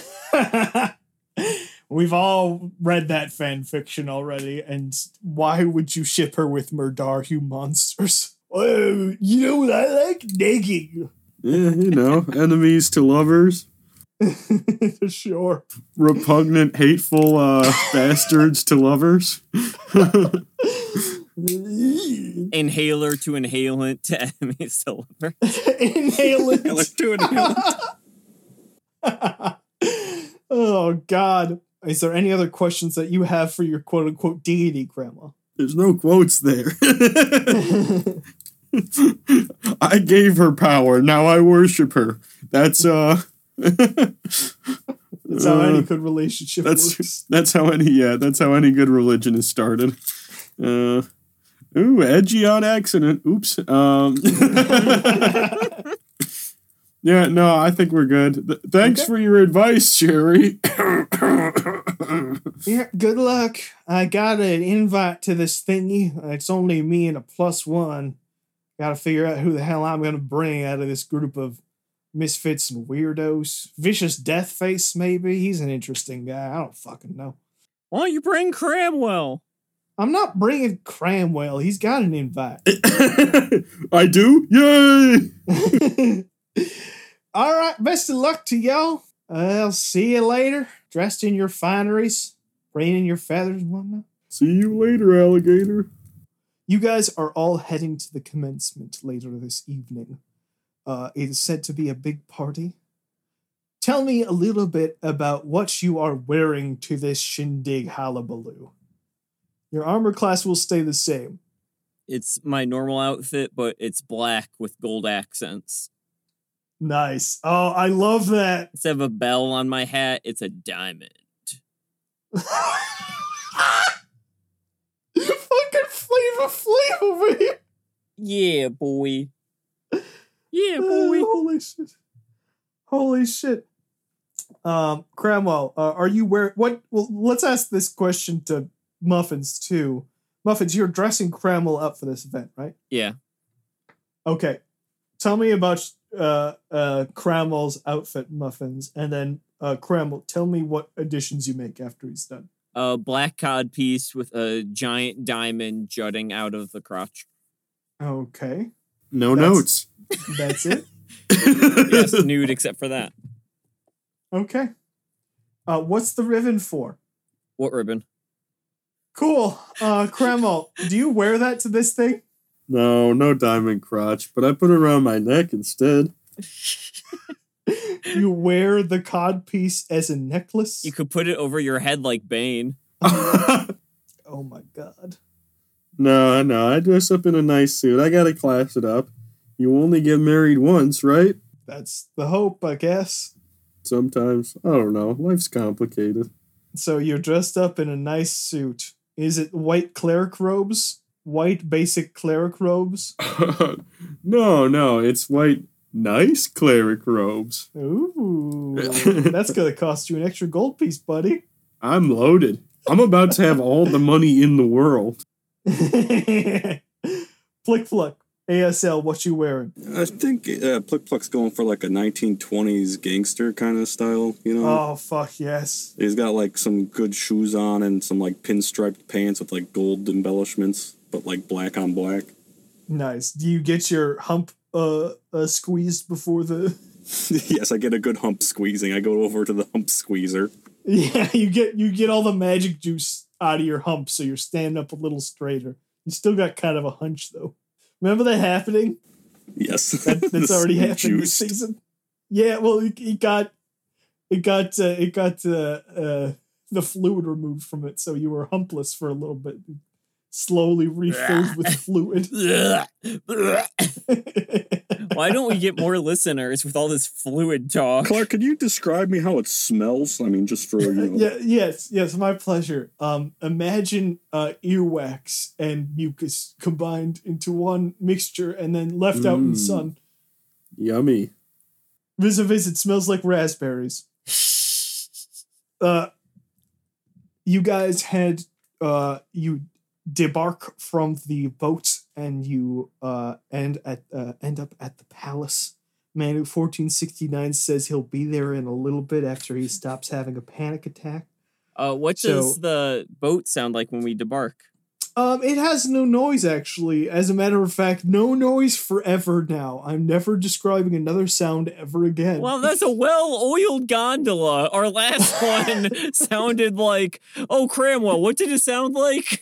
we've all read that fan fiction already, and why would you ship her with Murdar, you monsters? Oh, you know what I like? Negging. Yeah, you know, enemies to lovers, Sure. repugnant, hateful uh, bastards to lovers. Inhaler to inhalant to enemies to lover. Inhalant. Yeah, let's do it. Oh, God. Is there any other questions that you have for your quote unquote deity, Grandma? There's no quotes there. I gave her power. Now I worship her. That's uh. That's how Uh, any good relationship That's works. that's how any yeah that's how any good religion is started. Uh, ooh, edgy on accident. Oops. Um. Yeah, no, I think we're good. Th- thanks Okay. for your advice, Jerry. Yeah, good luck. I got an invite to this thingy. It's only me and a plus one. Got to figure out who the hell I'm going to bring out of this group of misfits and weirdos. Vicious Deathface, maybe. He's an interesting guy. I don't fucking know. Why don't you bring Cramwell? I'm not bringing Cramwell. He's got an invite. I do? Yay! All right, best of luck to y'all. I'll see you later. Dressed in your fineries, preening your feathers and whatnot. See you later, alligator. You guys are all heading to the commencement later this evening. Uh, it is said to be a big party. Tell me a little bit about what you are wearing to this shindig hullabaloo. Your armor class will stay the same. It's my normal outfit, but it's black with gold accents. Nice. Oh, I love that. Instead of a bell on my hat, it's a diamond. Fucking Flavor Flav over here. Yeah, boy. Yeah, boy. Holy shit. Holy shit. Um, Cramwell, uh, are you wearing what? Well, let's ask this question to Muffins too. Muffins, you're dressing Cramwell up for this event, right? Yeah. Okay. Tell me about uh, uh, Cramwell's outfit, Muffins, and then uh, Cramwell, tell me what additions you make after he's done. A black cod piece with a giant diamond jutting out of the crotch. Okay. No That's- notes. That's it? Yes, nude except for that. Okay. Uh, what's the ribbon for? What ribbon? Cool. Uh, Cramwell, do you wear that to this thing? No, no diamond crotch, but I put it around my neck instead. You wear the cod piece as a necklace? You could put it over your head like Bane. Oh my god. No, no, I dress up in a nice suit. I gotta class it up. You only get married once, right? That's the hope, I guess. Sometimes. I don't know. Life's complicated. So you're dressed up in a nice suit. Is it white cleric robes? White basic cleric robes? no, no, it's white, nice cleric robes. Ooh. That's gonna cost you an extra gold piece, buddy. I'm loaded. I'm about to have all the money in the world. Flick Fluck. A S L, what you wearing? I think uh, Plick Pluck's going for like a nineteen twenties gangster kind of style, you know? Oh, fuck yes. He's got like some good shoes on and some like pinstriped pants with like gold embellishments, but like black on black. Nice. Do you get your hump uh, uh squeezed before the... Yes, I get a good hump squeezing. I go over to the hump squeezer. Yeah, you get you get all the magic juice out of your hump, so you're standing up a little straighter. You still got kind of a hunch, though. Remember that happening? Yes. That, that's already happened this season. Yeah, well, it, it got it got uh, it got uh, uh, the fluid removed from it, so you were humpless for a little bit. Slowly refilled with fluid. Why don't we get more listeners with all this fluid talk? Clark, could you describe me how it smells? I mean, just for, you know. Yeah, yes, yes, my pleasure. Um, imagine uh, earwax and mucus combined into one mixture and then left out in the Mm. sun. Yummy. Vis a vis, it smells like raspberries. Uh, you guys had uh, you debark from the boat and you uh, end at uh, end up at the palace. Manu fourteen sixty-nine says he'll be there in a little bit after he stops having a panic attack. Uh, what So- does the boat sound like when we debark? Um, it has no noise, actually. As a matter of fact, no noise forever now. I'm never describing another sound ever again. Well, that's a well-oiled gondola. Our last one sounded like, oh, Cramwell, what did it sound like?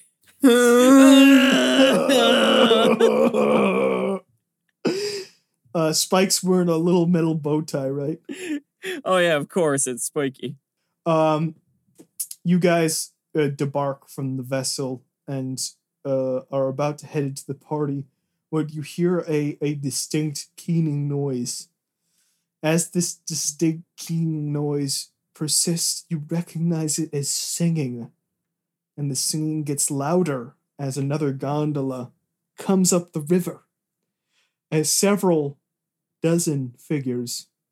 uh, Spike's wearing a little metal bow tie, right? Oh, yeah, of course, it's Spiky. Um, you guys uh, debark from the vessel and uh, are about to head into the party when you hear a, a distinct keening noise. As this distinct keening noise persists, you recognize it as singing. And the singing gets louder as another gondola comes up the river. As several dozen figures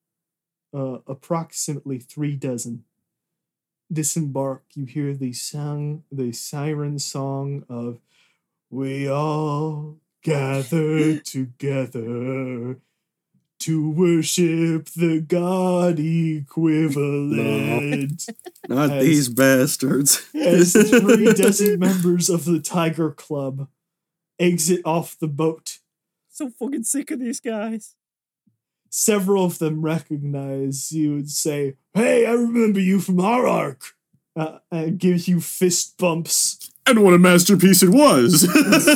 uh, approximately three dozen disembark. You hear the song, the siren song of "We all gather together to worship the god equivalent." Not As- these bastards. As three dozen members of the Tiger Club exit off the boat. So fucking sick of these guys. Several of them recognize you and say, "Hey, I remember you from our arc," uh, and give you fist bumps. And what a masterpiece it was.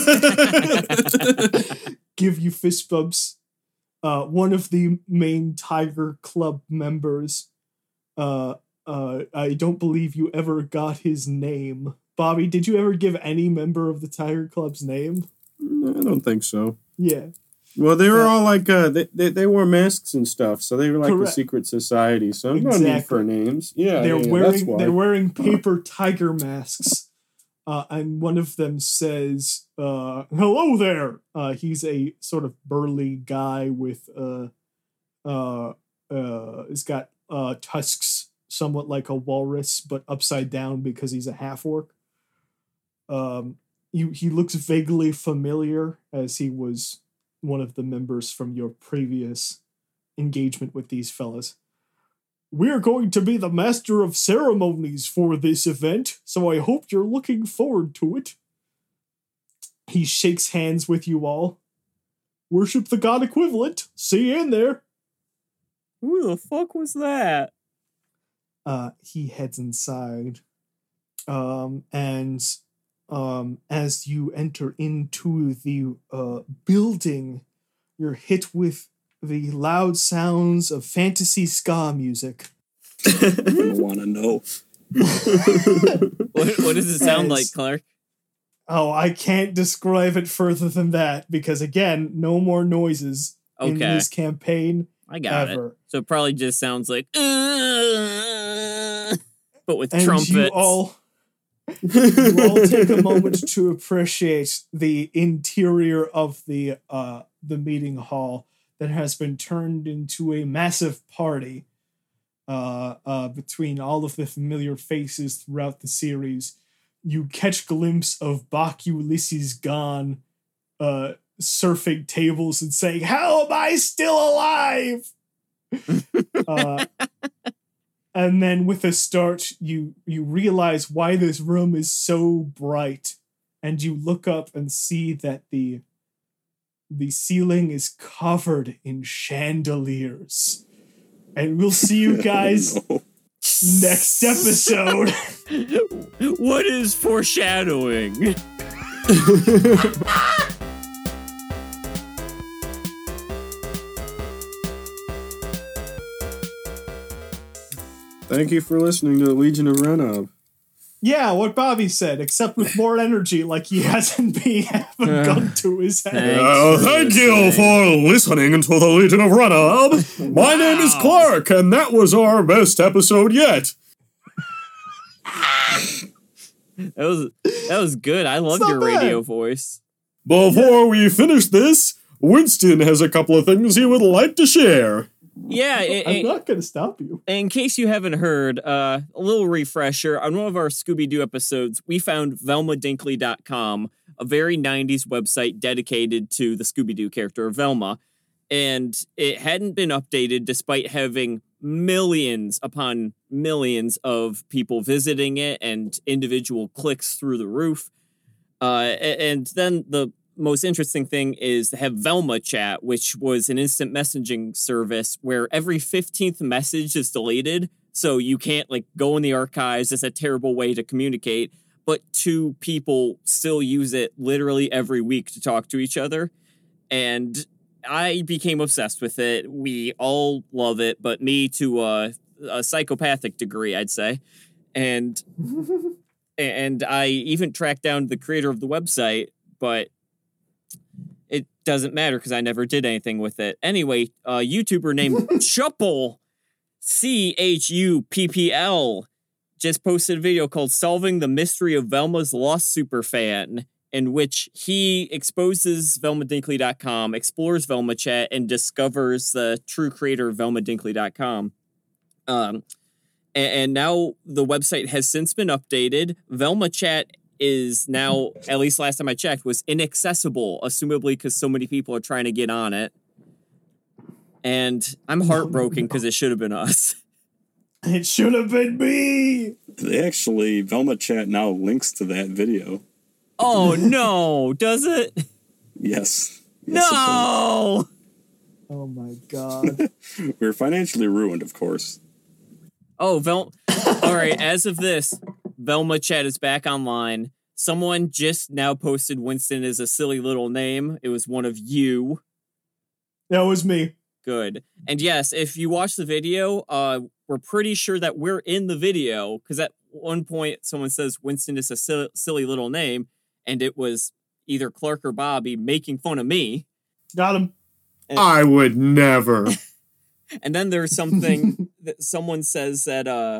Give you fist bumps. Uh, one of the main Tiger Club members, uh, uh, I don't believe you ever got his name. Bobby, did you ever give any member of the Tiger Club's name? No, I don't think so. Yeah. Well, they were Uh, all like, uh, they, they they wore masks and stuff, so they were like Correct. the secret society. So no need Exactly. for names. Yeah, they're yeah, yeah, that's wearing why. they're wearing paper tiger masks, uh, and one of them says, uh, "Hello there." Uh, he's a sort of burly guy with uh, uh, uh, he's got uh, tusks, somewhat like a walrus, but upside down because he's a half orc. Um, you he looks vaguely familiar, as he was one of the members from your previous engagement with these fellas. "We're going to be the master of ceremonies for this event, so I hope you're looking forward to it." He shakes hands with you all. "Worship the god equivalent. See you in there." Who the fuck was that? Uh, he heads inside. Um, and um, as you enter into the uh, building, you're hit with the loud sounds of fantasy ska music. I don't want to know. What, what does it sound As- like, Clark? Oh, I can't describe it further than that because, again, no more noises in Okay, this campaign I got it. ever. So it probably just sounds like, uh, but with And trumpets. you all, you all take a moment to appreciate the interior of the uh, the meeting hall that has been turned into a massive party uh, uh, between all of the familiar faces throughout the series. You catch glimpse of Bach Ulysses Gone uh, surfing tables and saying, "How am I still alive?" uh, and then with a start, you you realize why this room is so bright, and you look up and see that the the ceiling is covered in chandeliers. And we'll see you guys No. next episode. What is foreshadowing? Thank you for listening to the Legion of Renob. Yeah, what Bobby said, except with more energy, like he hasn't been having a gun to his head. Thanks Uh, for thank you listening. for listening to the Legion of Renob. My name is Wow. Clark, and that was our best episode yet. That was that was good. I loved not your bad. radio voice. Before we finish this, Winston has a couple of things he would like to share. Yeah, i- I'm i- not going to stop you. in case you haven't heard, uh, a little refresher on one of our Scooby Doo episodes, we found Velma Dinkley dot com, a very nineties website dedicated to the Scooby Doo character of Velma, and it hadn't been updated despite having millions upon millions of people visiting it and individual clicks through the roof. Uh, a- and then the most interesting thing is to have Velma Chat, which was an instant messaging service where every fifteenth message is deleted. So you can't like go in the archives. It's a terrible way to communicate. But two people still use it literally every week to talk to each other. And I became obsessed with it. We all love it, but me to a, a psychopathic degree, I'd say. And and I even tracked down the creator of the website, but it doesn't matter because I never did anything with it. Anyway, a YouTuber named Chupple, C H U P P L, just posted a video called Solving the Mystery of Velma's Lost Superfan, in which he exposes Velma Dinkley dot com, explores Velma Chat, and discovers the true creator of Velma Dinkley dot com. Um, and, and now the website has since been updated. Velma Chat is now, at least last time I checked, was inaccessible, assumably because so many people are trying to get on it. And I'm heartbroken because it should have been us. It should have been me. They actually, Velma Chat now links to that video. Oh, no. Does it? Yes. yes No. Oh my god. it We're financially ruined, of course. Oh, Vel. All right. As of this, Velma Chat is back online. Someone just now posted Winston is a silly little name. It was one of you. That was me. Good. And yes, if you watch the video, uh, we're pretty sure that we're in the video because at one point someone says Winston is a silly, silly little name, and it was either Clark or Bobby making fun of me. Got him. And, I would never. and then there's something that someone says that uh,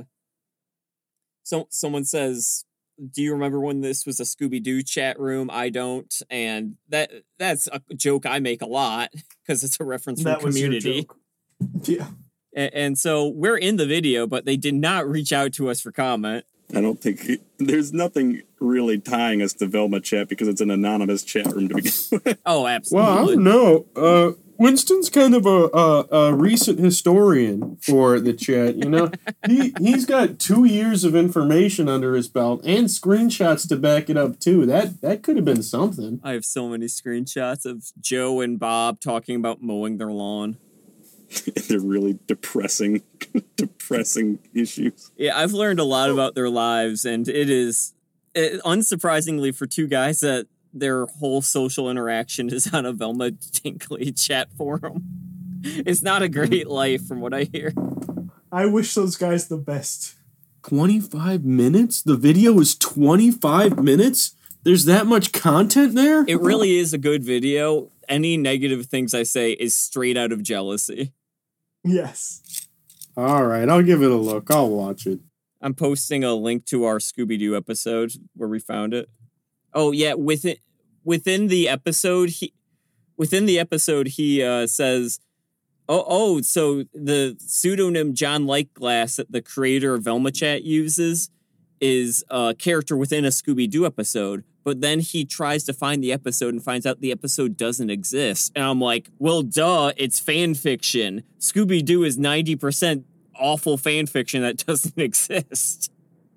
so someone says, "Do you remember when this was a Scooby-Doo chat room?" I don't, and that that's a joke I make a lot because it's a reference from That was your Community. joke. Yeah. And, and so we're in the video, but they did not reach out to us for comment. I don't think it, there's nothing really tying us to Velma Chat because it's an anonymous chat room to begin with. Oh, absolutely. Well, I don't know. Uh, Winston's kind of a, a, a recent historian for the chat, you know? he, he's got two years of information under his belt and screenshots to back it up, too. That that could have been something. I have so many screenshots of Joe and Bob talking about mowing their lawn. They're really depressing, depressing issues. Yeah, I've learned a lot about their lives, and it is, it, unsurprisingly for two guys, that their whole social interaction is on a Velma Tinkley chat forum. It's not a great life from what I hear. I wish those guys the best. twenty-five minutes? The video is twenty-five minutes? There's that much content there? It really is a good video. Any negative things I say is straight out of jealousy. Yes. All right, I'll give it a look. I'll watch it. I'm posting a link to our Scooby-Doo episode where we found it. Oh yeah, within within the episode, he within the episode he uh, says, "Oh, oh, so the pseudonym John Lightglass that the creator of Velma Chat uses is a character within a Scooby-Doo episode." But then he tries to find the episode and finds out the episode doesn't exist. And I'm like, well, duh, it's fan fiction. Scooby-Doo is ninety percent awful fan fiction that doesn't exist.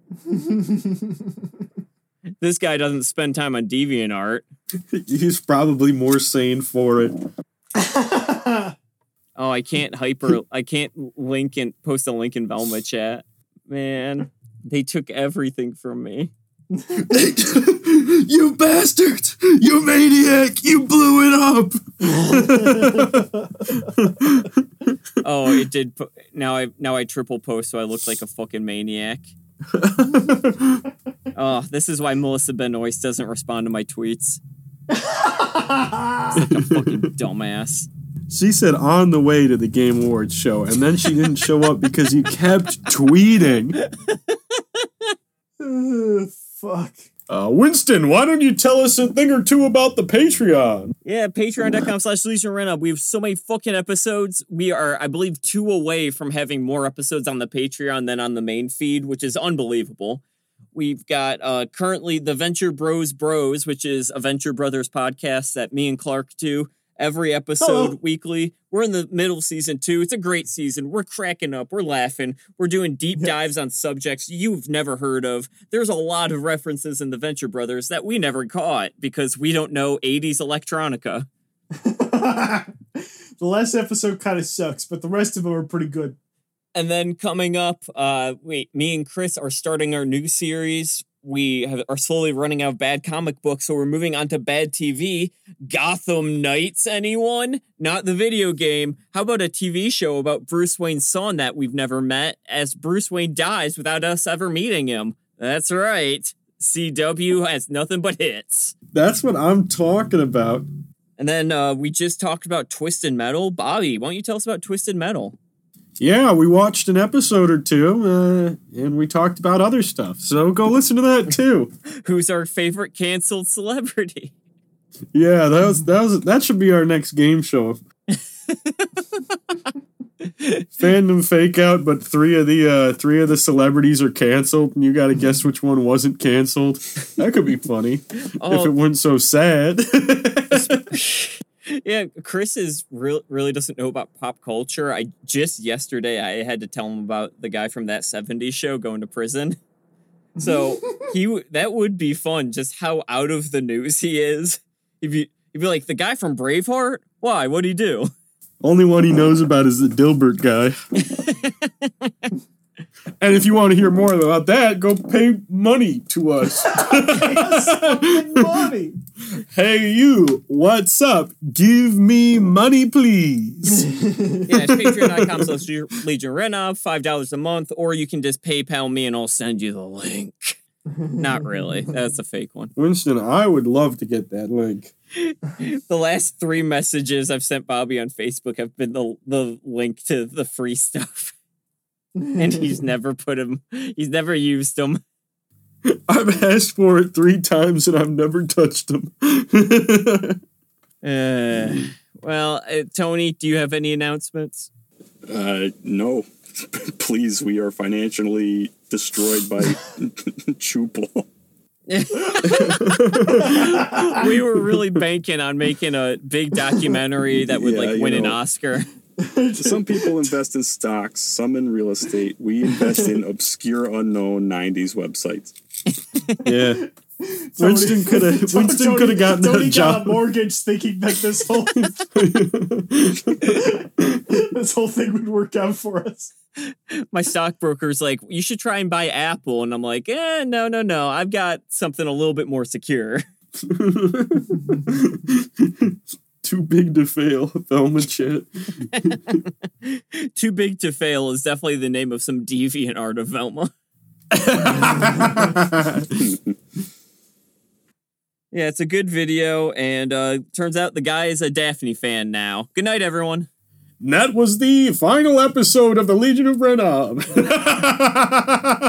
This guy doesn't spend time on DeviantArt. He's probably more sane for it. Oh, I can't hyper, I can't link and post a link in Velma Chat. Man, they took everything from me. You bastards! You maniac! You blew it up! Oh, it did. Po- now I now I triple post, so I look like a fucking maniac. Oh, this is why Melissa Benoist doesn't respond to my tweets. It's like a fucking dumbass. She said on the way to the Game Awards show, and then she didn't show up because you kept tweeting. Uh, fuck. Uh, Winston, why don't you tell us a thing or two about the Patreon? Yeah, patreon.com slash Legion Rentup. We have so many fucking episodes. We are, I believe, two away from having more episodes on the Patreon than on the main feed, which is unbelievable. We've got uh, currently the Venture Bros Bros, which is a Venture Brothers podcast that me and Clark do every episode Hello. weekly. We're in the middle season two. It's a great season. We're cracking up. We're laughing. We're doing deep Yes. dives on subjects you've never heard of. There's a lot of references in the Venture Brothers that we never caught because we don't know eighties electronica. The last episode kind of sucks, but the rest of them are pretty good. And then coming up, uh, wait, me and Chris are starting our new series. We have, are slowly running out of bad comic books, so we're moving on to bad T V. Gotham Knights, anyone? Not the video game. How about a T V show about Bruce Wayne's son that we've never met, as Bruce Wayne dies without us ever meeting him? That's right. C W has nothing but hits. That's what I'm talking about. And then uh, we just talked about Twisted Metal. Bobby, why don't you tell us about Twisted Metal? Yeah, we watched an episode or two, uh, and we talked about other stuff. So go listen to that too. Who's our favorite canceled celebrity? Yeah, that was that was that should be our next game show. Fandom fake out, but three of the uh, three of the celebrities are canceled, and you got to guess which one wasn't canceled. That could be funny Oh. if it weren't so sad. Yeah, Chris is real, really doesn't know about pop culture. I just yesterday I had to tell him about the guy from That seventies Show going to prison. So he w- that would be fun. Just how out of the news he is. He'd be he'd be like, the guy from Braveheart. Why? What'd he do? Only one he knows about is the Dilbert guy. And if you want to hear more about that, go pay money to us. Money. Hey, you, what's up? Give me money, please. Yeah, it's patreon.com slash Legion Renov, five dollars a month, or you can just PayPal me and I'll send you the link. Not really. That's a fake one. Winston, I would love to get that link. The last three messages I've sent Bobby on Facebook have been the the link to the free stuff. And he's never put him, he's never used them. I've asked for it three times and I've never touched them. Uh, well, uh, Tony, do you have any announcements? Uh, no. Please, we are financially destroyed by Chuple. We were really banking on making a big documentary that would Yeah, like you win an know. Oscar. Some people invest in stocks, some in real estate. We invest in obscure, unknown nineties websites. Yeah. Winston could have Winston could have gotten Tony that got job. a mortgage thinking that this whole this whole thing would work out for us. My stockbroker's like, you should try and buy Apple. And I'm like, eh, no, no, no. I've got something a little bit more secure. Too big to fail. Velma chat. Too Big to Fail is definitely the name of some deviant art of Velma. Yeah, it's a good video, and uh, turns out the guy is a Daphne fan now. Good night, everyone. And that was the final episode of the Legion of Renov.